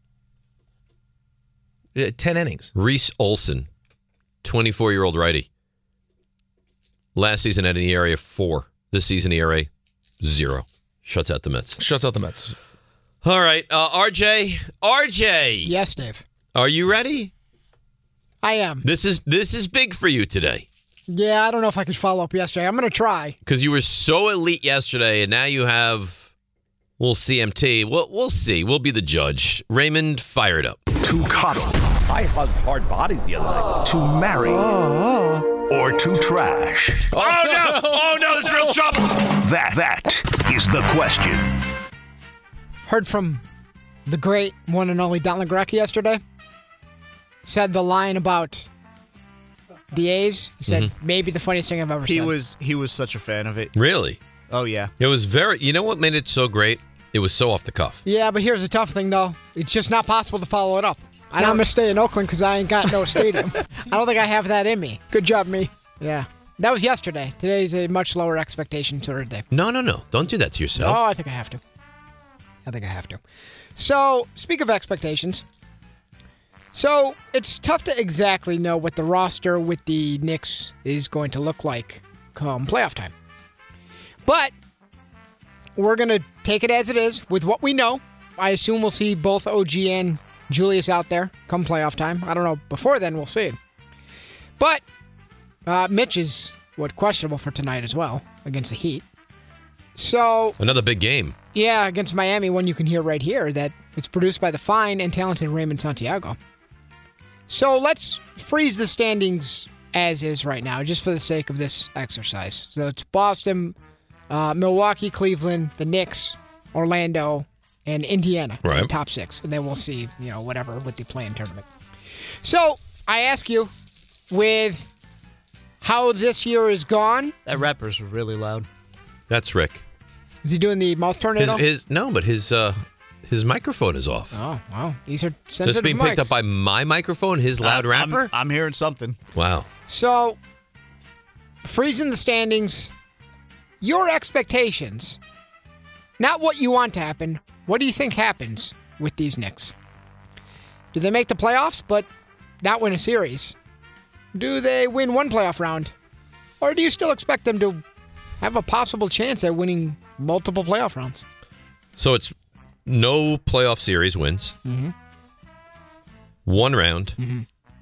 it. 10 innings. Reese Olson, 24-year-old righty. Last season had an ERA of 4. This season ERA 0. Shuts out the Mets. All right, RJ. Yes, Dave. Are you ready? I am. This is big for you today. Yeah, I don't know if I could follow up yesterday. I'm going to try. Because you were so elite yesterday, and now you have CMT. We'll see. We'll be the judge. Raymond, fire it up. Too coddled. I hugged hard bodies the other night. To marry or to trash? Oh, no! Oh, no, there's real trouble! That is the question. Heard from the great one and only Don LaGreca yesterday. Said the line about the A's. He said maybe the funniest thing I've ever said. He was such a fan of it. Really? Oh, yeah. It was very... You know what made it so great? It was so off the cuff. Yeah, but here's the tough thing, though. It's just not possible to follow it up. And I'm going to stay in Oakland because I ain't got no stadium. I don't think I have that in me. Good job, me. Yeah. That was yesterday. Today's a much lower expectation sort of day. No. Don't do that to yourself. Oh, I think I have to. So, speak of expectations. So, it's tough to exactly know what the roster with the Knicks is going to look like come playoff time. But we're going to take it as it is with what we know. I assume we'll see both OG and Julius out there come playoff time. I don't know. Before then, we'll see. But Mitch is questionable for tonight as well against the Heat. So another big game. Yeah, against Miami, one you can hear right here that it's produced by the fine and talented Raymond Santiago. So let's freeze the standings as is right now, just for the sake of this exercise. So it's Boston, Milwaukee, Cleveland, the Knicks, Orlando, and Indiana. Right. In the top 6. And then we'll see, whatever with the play-in tournament. So I ask you, with how this year is gone. That rapper's really loud. That's Rick. Is he doing the mouth tornado? His microphone is off. Oh, wow. These are sensitive Just being picked mics. up by my microphone, his loud rapper? I'm hearing something. Wow. So, freezing the standings, your expectations, not what you want to happen, what do you think happens with these Knicks? Do they make the playoffs but not win a series? Do they win one playoff round? Or do you still expect them to have a possible chance at winning multiple playoff rounds? So it's no playoff series wins. Mm-hmm. One round. Mm-hmm.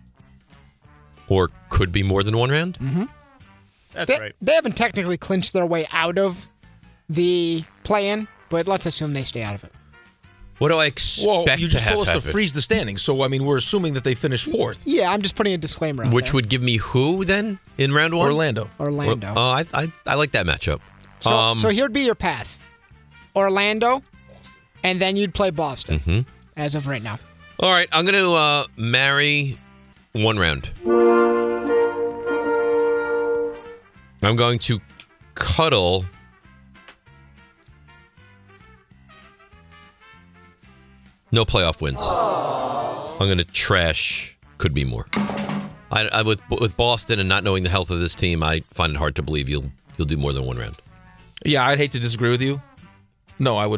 Or could be more than one round? Mm-hmm. That's right. They haven't technically clinched their way out of the play-in, but let's assume they stay out of it. What do I expect Well, you just to told us to happen? freeze the standings, so, we're assuming that they finish 4th. Yeah, I'm just putting a disclaimer out Which there. would give me who then in round 1? Orlando. I like that matchup. So here'd be your path. Orlando, and then you'd play Boston, as of right now. All right, I'm going to marry one round. I'm going to cuddle no playoff wins. I'm going to trash could be more. I with Boston and not knowing the health of this team, I find it hard to believe you'll do more than one round. Yeah, I'd hate to disagree with you. No, I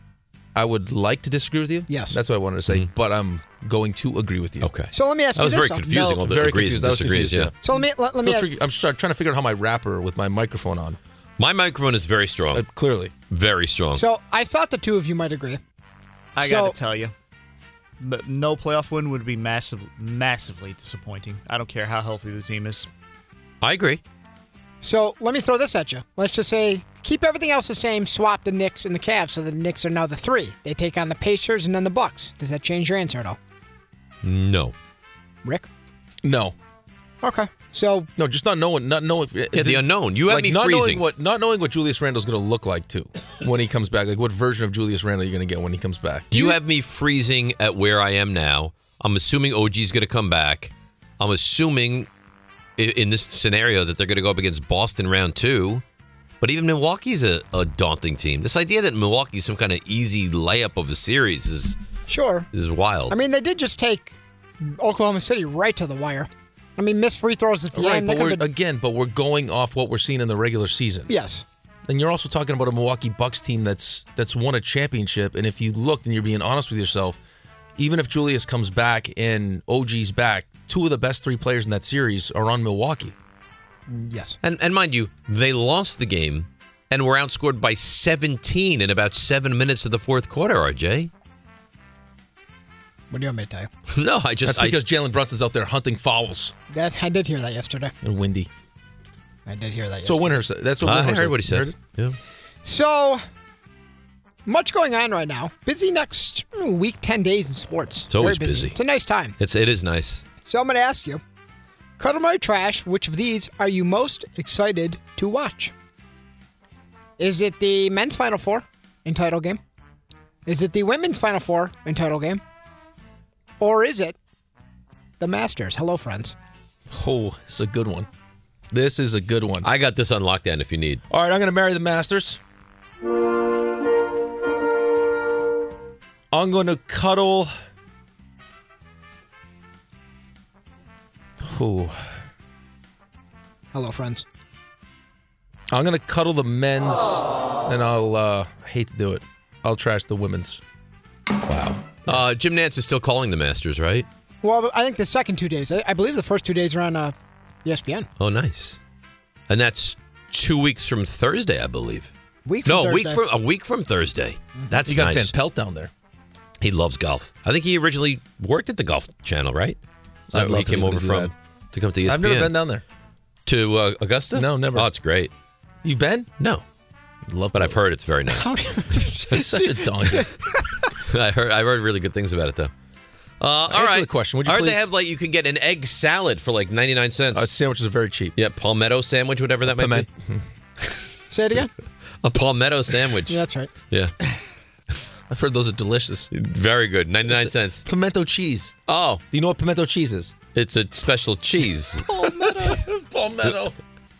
would like to disagree with you. Yes. That's what I wanted to say, but I'm going to agree with you. Okay. So let me ask That you was this. very confusing. No, all the very agrees confused. and I was disagrees, confused, yeah. So let me Still tricky. I'm just trying to figure out how my rapper with my microphone on. My microphone is very strong. Clearly. Very strong. So I thought the two of you might agree. I got to tell you, but no playoff win would be massively disappointing. I don't care how healthy the team is. I agree. So let me throw this at you. Let's just say keep everything else the same, swap the Knicks and the Cavs, so the Knicks are now the 3. They take on the Pacers and then the Bucks. Does that change your answer at all? No. Rick? No. Okay. So no, just not knowing. Yeah, the unknown. You have me not freezing. Not knowing what Julius Randle's going to look like too when he comes back. Like what version of Julius Randle are you going to get when he comes back? You have me freezing at where I am now. I'm assuming OG's going to come back. I'm assuming in this scenario that they're going to go up against Boston round 2. But even Milwaukee's a daunting team. This idea that Milwaukee's some kind of easy layup of a series is wild. I mean, they did just take Oklahoma City right to the wire. I mean, missed free throws at the Right, end. but we're going off what we're seeing in the regular season. Yes. And you're also talking about a Milwaukee Bucks team that's won a championship. And if you looked and you're being honest with yourself, even if Julius comes back and OG's back, 2 of the best 3 players in that series are on Milwaukee. Yes. And mind you, they lost the game and were outscored by 17 in about 7 minutes of the fourth quarter, RJ. What do you want me to tell you? No, That's because Jalen Brunson's out there hunting fouls. I did hear that yesterday. And windy. I did hear that So yesterday. Winhurst, that's what Winhurst I heard what he said. Yeah. So, Much going on right now. Busy next week, 10 days in sports. It's always Very busy. busy. It's a nice time. It is nice. So I'm going to ask you, Cuddle My Trash, which of these are you most excited to watch? Is it the men's Final Four in title game? Is it the women's Final Four in title game? Or is it the Masters? Hello, friends. Oh, it's a good one. This is a good one. I got this on lockdown if you need. All right, I'm going to marry the Masters. I'm going to cuddle. Ooh. Hello, friends. I'm going to cuddle the men's, and I'll hate to do it. I'll trash the women's. Wow. Jim Nantz is still calling the Masters, right? Well, I think the second 2 days. I believe the first 2 days are on ESPN. Oh, nice. And that's 2 weeks from Thursday, I believe. A week from Thursday. That's you got nice. Van Pelt down there. He loves golf. I think he originally worked at the Golf Channel, right? Is that I'd where love he came to over do from that. to come to ESPN? I've never been down there. To Augusta? No, never. Oh, it's great. You've been? No. Love, but I've heard it's very nice. It's such a donkey. I heard really good things about it though. All Answer right. the question, would you I heard please? they have you could get an egg salad for like 99 cents. Sandwiches are very cheap. Yeah, palmetto sandwich, whatever that might be. Say it again. A palmetto sandwich. Yeah, that's right. Yeah. I've heard those are delicious. Very good. 99 cents. Pimento cheese. Oh. Do you know what pimento cheese is? It's a special cheese. Palmetto.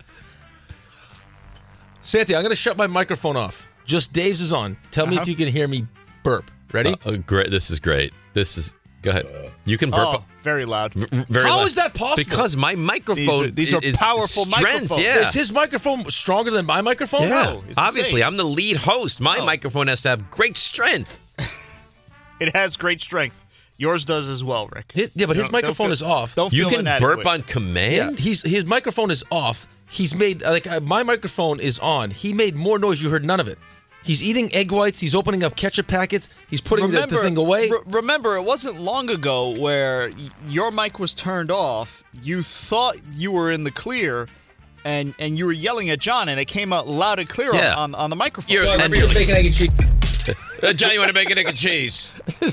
Santi, I'm going to shut my microphone off. Just Dave's is on. Tell me if you can hear me burp. Ready? Great. This is great. Go ahead. You can burp. Oh, very loud. Very How loud. is that possible? Because my microphone These are is powerful strength. microphones. Yeah. Is his microphone stronger than my microphone? Yeah. No, it's the Obviously, same. I'm the lead host. My microphone has to have great strength. It has great strength. Yours does as well, Rick. Yeah, but his microphone is off. Don't You feel can inadequate. burp on command? Yeah, his microphone is off. He's made my microphone is on. He made more noise. You heard none of it. He's eating egg whites. He's opening up ketchup packets. He's putting the thing away. Remember, it wasn't long ago where your mic was turned off. You thought you were in the clear, and you were yelling at John, and it came out loud and clear on the microphone. Remember you're bacon, egg, and cheese. John, you want to make an egg and cheese?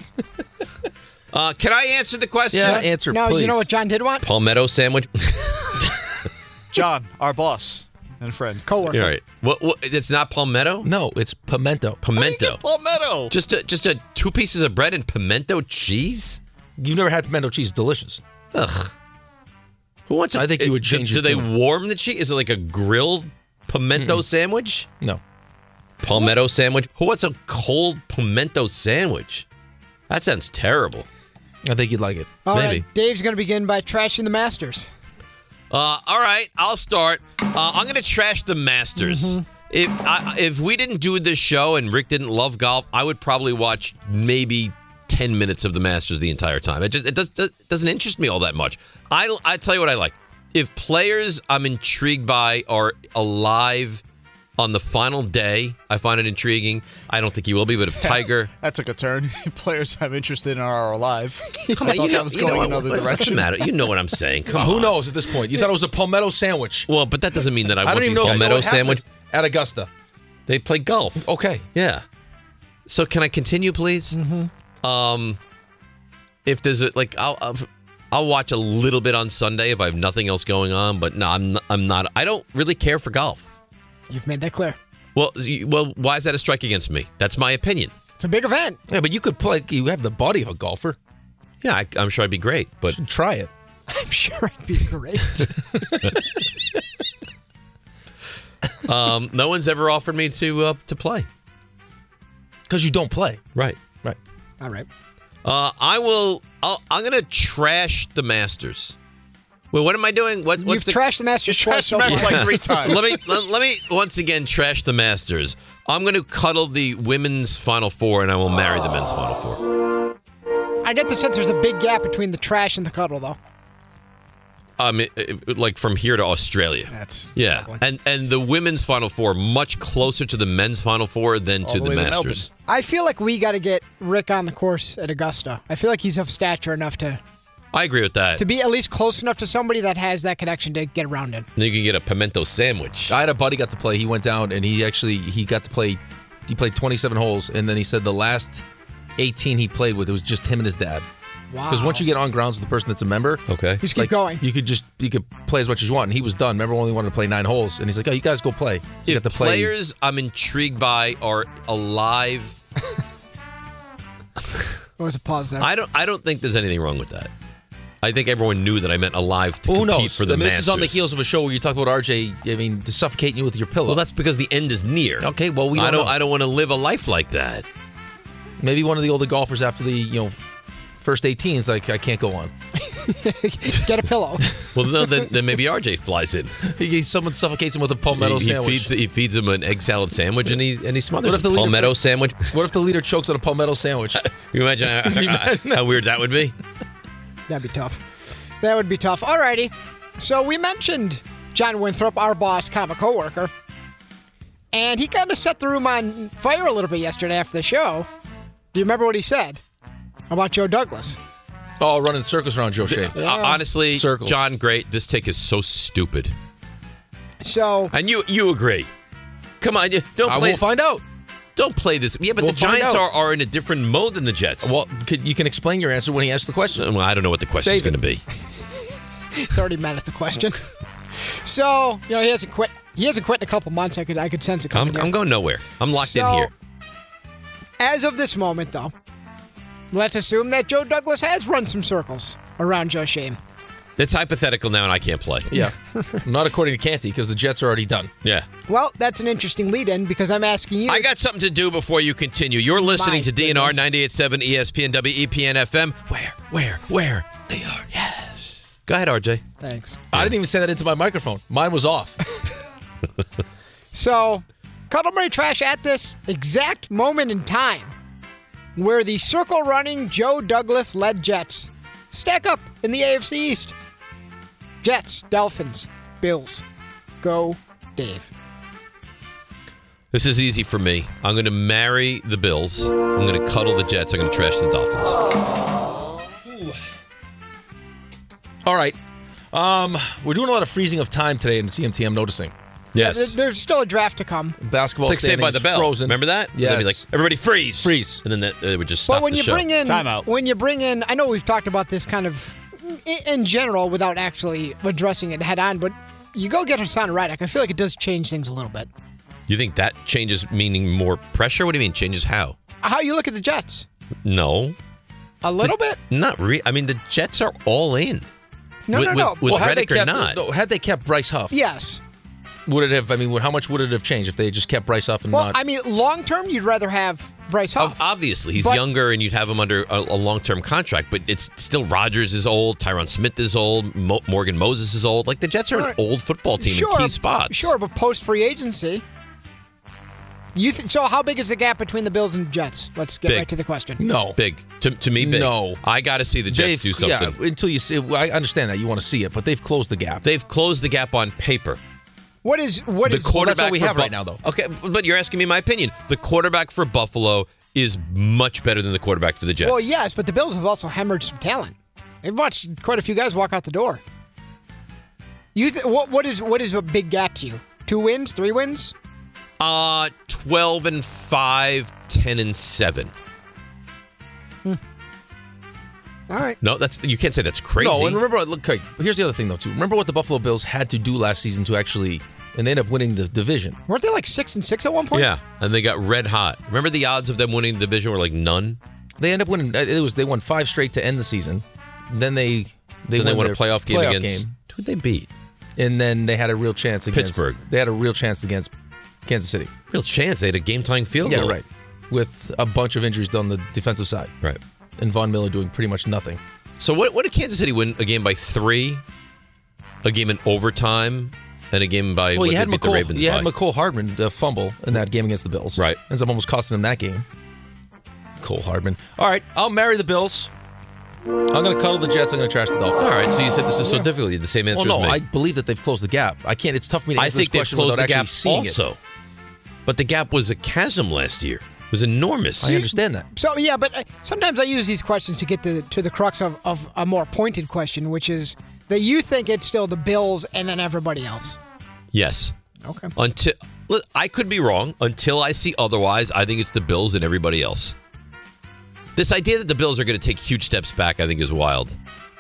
Can I answer the question? Yeah, answer, Now, please. you know what John did want? Palmetto sandwich. John, our boss and friend. Co-worker. All right. What? It's not palmetto. No, it's pimento. Pimento. Palmetto. Just a 2 pieces of bread and pimento cheese. You've never had pimento cheese. Delicious. Ugh. Who wants? I think you would change Do it they to- warm the cheese? Is it like a grilled pimento sandwich? No. Palmetto sandwich. Who wants a cold pimento sandwich? That sounds terrible. I think you'd like it. All Maybe. right, Dave's going to begin by trashing the Masters. All right, I'll start. I'm going to trash the Masters. If we didn't do this show and Rick didn't love golf, I would probably watch maybe 10 minutes of the Masters the entire time. It doesn't interest me all that much. I tell you what I like. If players I'm intrigued by are alive on the final day, I find it intriguing. I don't think he will be, but if Tiger... That took a turn. Players I'm interested in are alive. Come I on, thought that was going another what direction. doesn't matter. You know what I'm saying. Come Who on. knows at this point? You thought it was a palmetto sandwich. Well, but that doesn't mean that I want don't even these know palmetto what happens sandwich. at Augusta. They play golf. Okay. Yeah. So can I continue, please? Mm-hmm. If there's I'll watch a little bit on Sunday if I have nothing else going on. But no, I'm not. I don't really care for golf. You've made that clear. Well, why is that a strike against me? That's my opinion. It's a big event. Yeah, but you could play. You have the body of a golfer. Yeah, I'm sure I'd be great, but try it. I'm sure it'd be great. No one's ever offered me to play because you don't play. Right. All right. I'm gonna trash the Masters. Wait, what am I doing? What's You've trashed the Masters twice so far. like 3 times. let me once again trash the Masters. I'm going to cuddle the women's Final Four, and I will marry the men's Final Four. I get the sense there's a big gap between the trash and the cuddle, though. Like from here to Australia. That's and the women's Final Four much closer to the men's Final Four than to the Masters. I feel like we got to get Rick on the course at Augusta. I feel like he's of stature enough to I agree with that. be at least close enough to somebody that has that connection to get around in. Then you can get a pimento sandwich. I had a buddy got to play. He went down and he got to play played 27 holes, and then he said the last 18 he played with, it was just him and his dad. Wow. Because once you get on grounds with the person that's a member, okay, just keep going. You could play as much as you want. And he was done. Remember, only wanted to play 9 holes, and he's like, "Oh, you guys go play." So you if got to play. Players I'm intrigued by are alive. There was a pause there. I don't think there's anything wrong with that. I think everyone knew that I meant alive to Who compete knows? for the And this Masters. is on the heels of a show where you talk about RJ. I mean, suffocating you with your pillow. Well, that's because the end is near. Okay, well, we don't know. I don't want to live a life like that. Maybe one of the older golfers after the first 18 is like, I can't go on. Get a pillow. Well, no, then maybe RJ flies in. Someone suffocates him with a palmetto sandwich. He feeds him an egg salad sandwich, and he smothers What if the leader palmetto sandwich. What if the leader chokes on a palmetto sandwich? Can you imagine how weird that would be? That'd be tough. That would be tough. Alrighty. So we mentioned John Winthrop, our boss, coworker, and he kind of set the room on fire a little bit yesterday after the show. Do you remember what he said about Joe Douglas? Oh, running circles around Joe Shea. Yeah. Honestly, Circles. John, great. This take is so stupid. So, and you agree? Come on, don't play. We'll find out. Don't play this. Yeah, but We'll the find Giants out. are in a different mode than the Jets. Well, you can explain your answer when he asks the question. Well, I don't know what the question is Save going to be. it's already mad at the question. So, he hasn't quit. He hasn't quit in a couple months. I could sense it coming. I'm going nowhere. I'm locked in here. As of this moment, though, let's assume that Joe Douglas has run some circles around Joe Shea. It's hypothetical now, and I can't play. Yeah. Not according to Canty, because the Jets are already done. Yeah. Well, that's an interesting lead-in, because I'm asking you. I got something to do before you continue. You're listening to DNR 98.7 ESPN WEPN FM. Where? New York. Yes. Go ahead, RJ. Thanks. I didn't even say that into my microphone. Mine was off. So, Cuddle Murray Trash at this exact moment in time where the circle-running Joe Douglas-led Jets stack up in the AFC East. Jets, Dolphins, Bills. Go, Dave. This is easy for me. I'm going to marry the Bills. I'm going to cuddle the Jets. I'm going to trash the Dolphins. All right. We're doing a lot of freezing of time today in CMT, I'm noticing. Yes. There's still a draft to come. Basketball it's like Saved by the Bell. Frozen. Remember that? Yes. They'd be like, everybody freeze. Freeze. And then they would just stop But when the you show. bring in Time out. when you bring in, I know we've talked about this kind of in general without actually addressing it head on, but you go get Hassan Reddick. I feel like it does change things a little bit. You think that changes, meaning more pressure? What do you mean changes how? How you look at the Jets? No. A little bit? Not really. I mean, the Jets are all in. No. With Well, Reddick or not. Had they kept Bryce Huff, Yes. would it have? I mean, how much would it have changed if they just kept Bryce Huff and Well, not? I mean, long term, you'd rather have Bryce Huff. Obviously, he's But- younger and you'd have him under a long-term contract, but it's still Rodgers is old, Tyron Smith is old, Morgan Moses is old. Like, the Jets are an old football team in key spots. Sure, but post free agency. So how big is the gap between the Bills and the Jets? Let's get Big. right to the question. No. Big. To me, big. No. I got to see the Jets do something. Yeah, until you see. I understand that you want to see it, but they've closed the gap. They've closed the gap on paper. What is The That's quarterback all we for have right now, though. Okay, but you're asking me my opinion. The quarterback for Buffalo is much better than the quarterback for the Jets. Well, yes, but the Bills have also hemorrhaged some talent. They've watched quite a few guys walk out the door. What is a big gap to you? 2 wins, 3 wins? 12-5, 10-7. All right. No, you can't say that's crazy. No, and remember, look, okay, here's the other thing, though, too. Remember what the Buffalo Bills had to do last season to actually, and they ended up winning the division. Weren't they like 6-6 at one point? Yeah, and they got red hot. Remember the odds of them winning the division were like none? They ended up winning. They won 5 straight to end the season. Then they won won a their playoff game against. Who'd they beat? And then they had a real chance against Pittsburgh. They had a real chance against Kansas City. Real chance. They had a game-tying field Yeah, goal. right. With a bunch of injuries on the defensive side. Right. And Von Miller doing pretty much nothing. So what did Kansas City win? A game by 3, a game in overtime, and a game by Well, you had the Ravens by? McCole Hardman, the fumble in that game against the Bills. Right. Ends up almost costing them that game. Cole Hardman. All right, I'll marry the Bills. I'm going to cuddle the Jets. I'm going to trash the Dolphins. All right, so you said this is so difficult. You had the same answer Well, no, as me. I believe that they've closed the gap. I can't. It's tough for me to I answer think this they've question closed without the actually gap seeing also. it. But the gap was a chasm last year. It was enormous. I understand that. So, yeah, but sometimes I use these questions to get to the crux of a more pointed question, which is that you think it's still the Bills and then everybody else. Yes. Okay. Look, I could be wrong. Until I see otherwise, I think it's the Bills and everybody else. This idea that the Bills are going to take huge steps back, I think, is wild.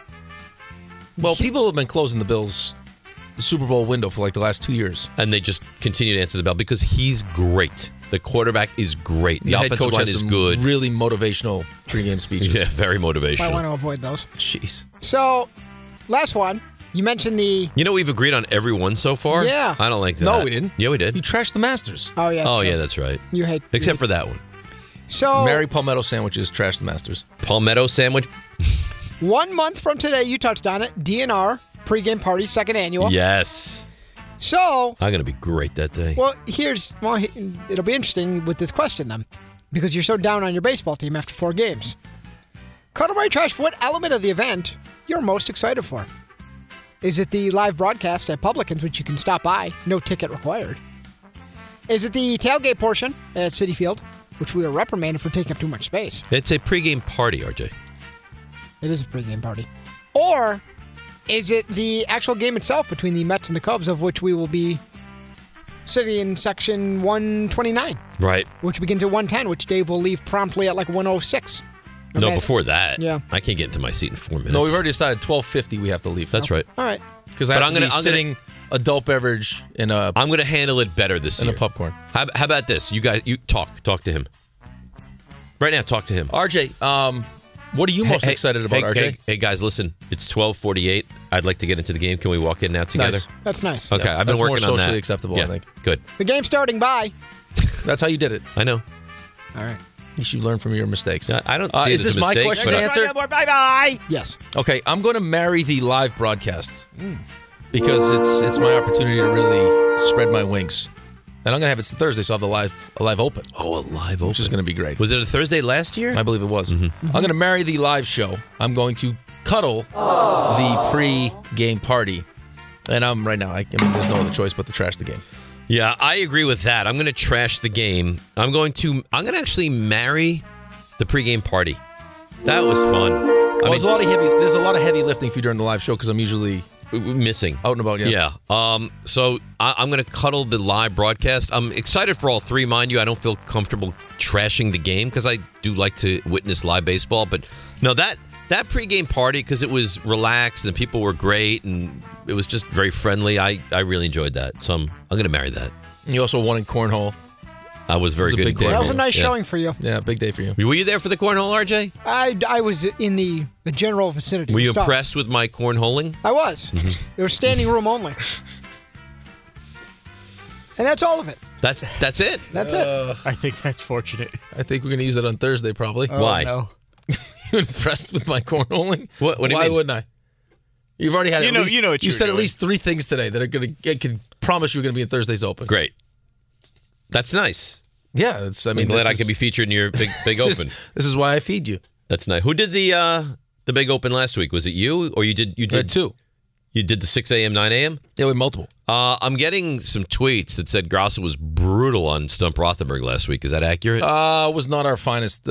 Well, people have been closing the Bills' Super Bowl window for like the last 2 years. And they just continue to answer the bell because he's great. The quarterback is great. The head offensive coach line has is some good. Really motivational pregame speeches. Yeah, very I motivational. want to avoid those. Jeez. So, last one. You mentioned the... You know we've agreed on every one so far? Yeah. I don't like that. No, we didn't. Yeah, we did. You trashed the Masters. Oh, yeah. Oh, sure. yeah, that's right. You hate... Except for that one. So... Mary Palmetto sandwiches, trash the Masters. Palmetto sandwich? 1 month from today, you touched on it. DNR pregame party, second annual. Yes. So... I'm going to be great that day. Well, it'll be interesting with this question, then. Because you're so down on your baseball team after 4 games. Cuddle Right Trash, what element of the event you're most excited for? Is it the live broadcast at Publicans, which you can stop by, no ticket required? Is it the tailgate portion at Citi Field, which we were reprimanded for taking up too much space? It's a pregame party, RJ. It is a pregame party. Or is it the actual game itself between the Mets and the Cubs, of which we will be sitting in section 129, Right. which begins at 110, which Dave will leave promptly at like 106. No, before that. Yeah. I can't get into my seat in 4 minutes. No, we've already decided 12:50 we have to leave. That's right. All right. Because I'm going to be sitting adult beverage in a... I'm going to handle it better this year. And a popcorn. How about this? You guys, you talk to him. Right now, talk to him. RJ, what are you most excited about, RJ? Hey, guys, listen. It's 12:48. I'd like to get into the game. Can we walk in now together? Nice. That's nice. Okay, Yeah, I've been that's working more on that. socially acceptable, I think. Good. The game's starting by. That's how you did it. I know. All right. You should learn from your mistakes. I don't see it is as this a my mistake, question but to answer? Bye-bye. Yes. Okay, I'm going to marry the live broadcast because it's my opportunity to really spread my wings. And I'm going to have it Thursday, so I'll have a live open. Oh, a live open. Which is going to be great. Was it a Thursday last year? I believe it was. I'm going to marry the live show. I'm going to cuddle the pre-game party. And right now, I mean, there's no other choice but to trash the game. Yeah, I agree with that. I'm going to trash the game. I'm going to actually marry the pregame party. That was fun. There's a lot of heavy lifting for you during the live show because I'm usually missing out and about. Yeah. So I'm going to cuddle the live broadcast. I'm excited for all three, mind you. I don't feel comfortable trashing the game because I do like to witness live baseball. But no, that pregame party, because it was relaxed and the people were great and it was just very friendly. I really enjoyed that. So I'm going to marry that. You also won in cornhole. I was very good in cornhole. That was a nice showing for you. Yeah, big day for you. Were you there for the cornhole, RJ? I was in the general vicinity. Were you Stop. impressed with my cornholing? I was. It was standing room only. And that's all of it. That's it? That's it. I think that's fortunate. I think we're going to use it on Thursday, probably. Why? No. You impressed with my cornholing? What do you mean? Why wouldn't I? You've already had You know what you you're said doing. at least 3 things today that are going to could promise you're going to be in Thursday's Open. Great. That's nice. Yeah, I mean, I'm glad I could be featured in your big open. This is why I feed you. That's nice. Who did the big open last week? Was it you or you did? You did 2. You did the 6 a.m., 9 a.m.? Yeah, with multiple. I'm getting some tweets that said Grasso was brutal on Stump Rothenberg last week. Is that accurate? Was not our finest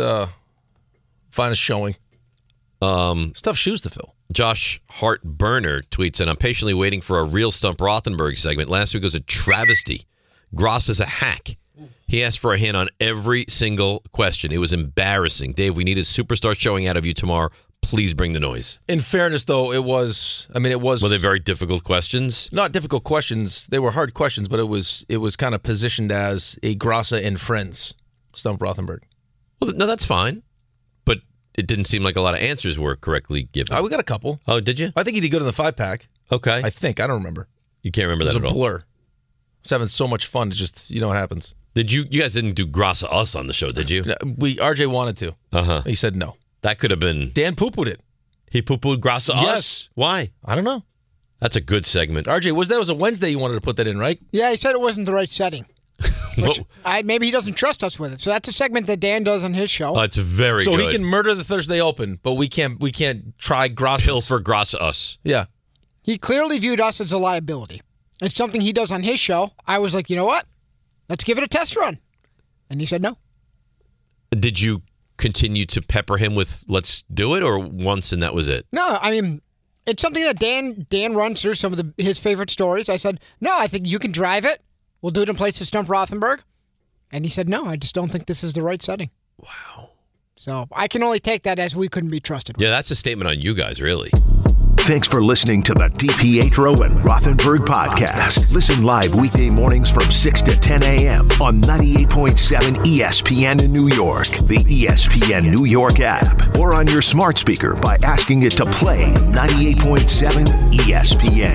showing. Tough shoes to fill. Josh Hart Burner tweets, and I'm patiently waiting for a real Stump Rothenberg segment. Last week was a travesty. Gross is a hack. He asked for a hint on every single question. It was embarrassing. Dave, we need a superstar showing out of you tomorrow. Please bring the noise. In fairness, though, it was. Were they very difficult questions? Not difficult questions. They were hard questions, but it was kind of positioned as a Grassa and Friends Stump Rothenberg. Well, no, that's fine. But it didn't seem like a lot of answers were correctly given. We got a couple. Oh, did you? I think he did good in the 5-pack. Okay. I think. I don't remember. You can't remember that it at was all? a blur. I was having so much fun. It's just, you know what happens. Did you guys didn't do Grassa Us on the show, did you? RJ wanted to. Uh-huh. He said no. That could have been. Dan poo-pooed it. He poo-pooed Grassa Us? Yes. Why? I don't know. That's a good segment. RJ, that was a Wednesday you wanted to put that in, right? Yeah, he said it wasn't the right setting. Which maybe he doesn't trust us with it. So that's a segment that Dan does on his show. It's very so good. So he can murder the Thursday Open, but we can't try Grassa. Pilfer Grassa Us. Yeah. He clearly viewed us as a liability. It's something he does on his show. I was like, you know what? Let's give it a test run. And he said no. Did you continue to pepper him with let's do it, or once and that was it? No, I mean, it's something that Dan runs through some of his favorite stories. I said, no, I think you can drive it. Will do it in place of Stump Rothenberg? And he said, no, I just don't think this is the right setting. Wow. So I can only take that as we couldn't be trusted. Yeah, that's a statement on you guys, really. Thanks for listening to the DiPietro and Rothenberg podcast. Listen live weekday mornings from 6 to 10 a.m. on 98.7 ESPN in New York, the ESPN New York app, or on your smart speaker by asking it to play 98.7 ESPN.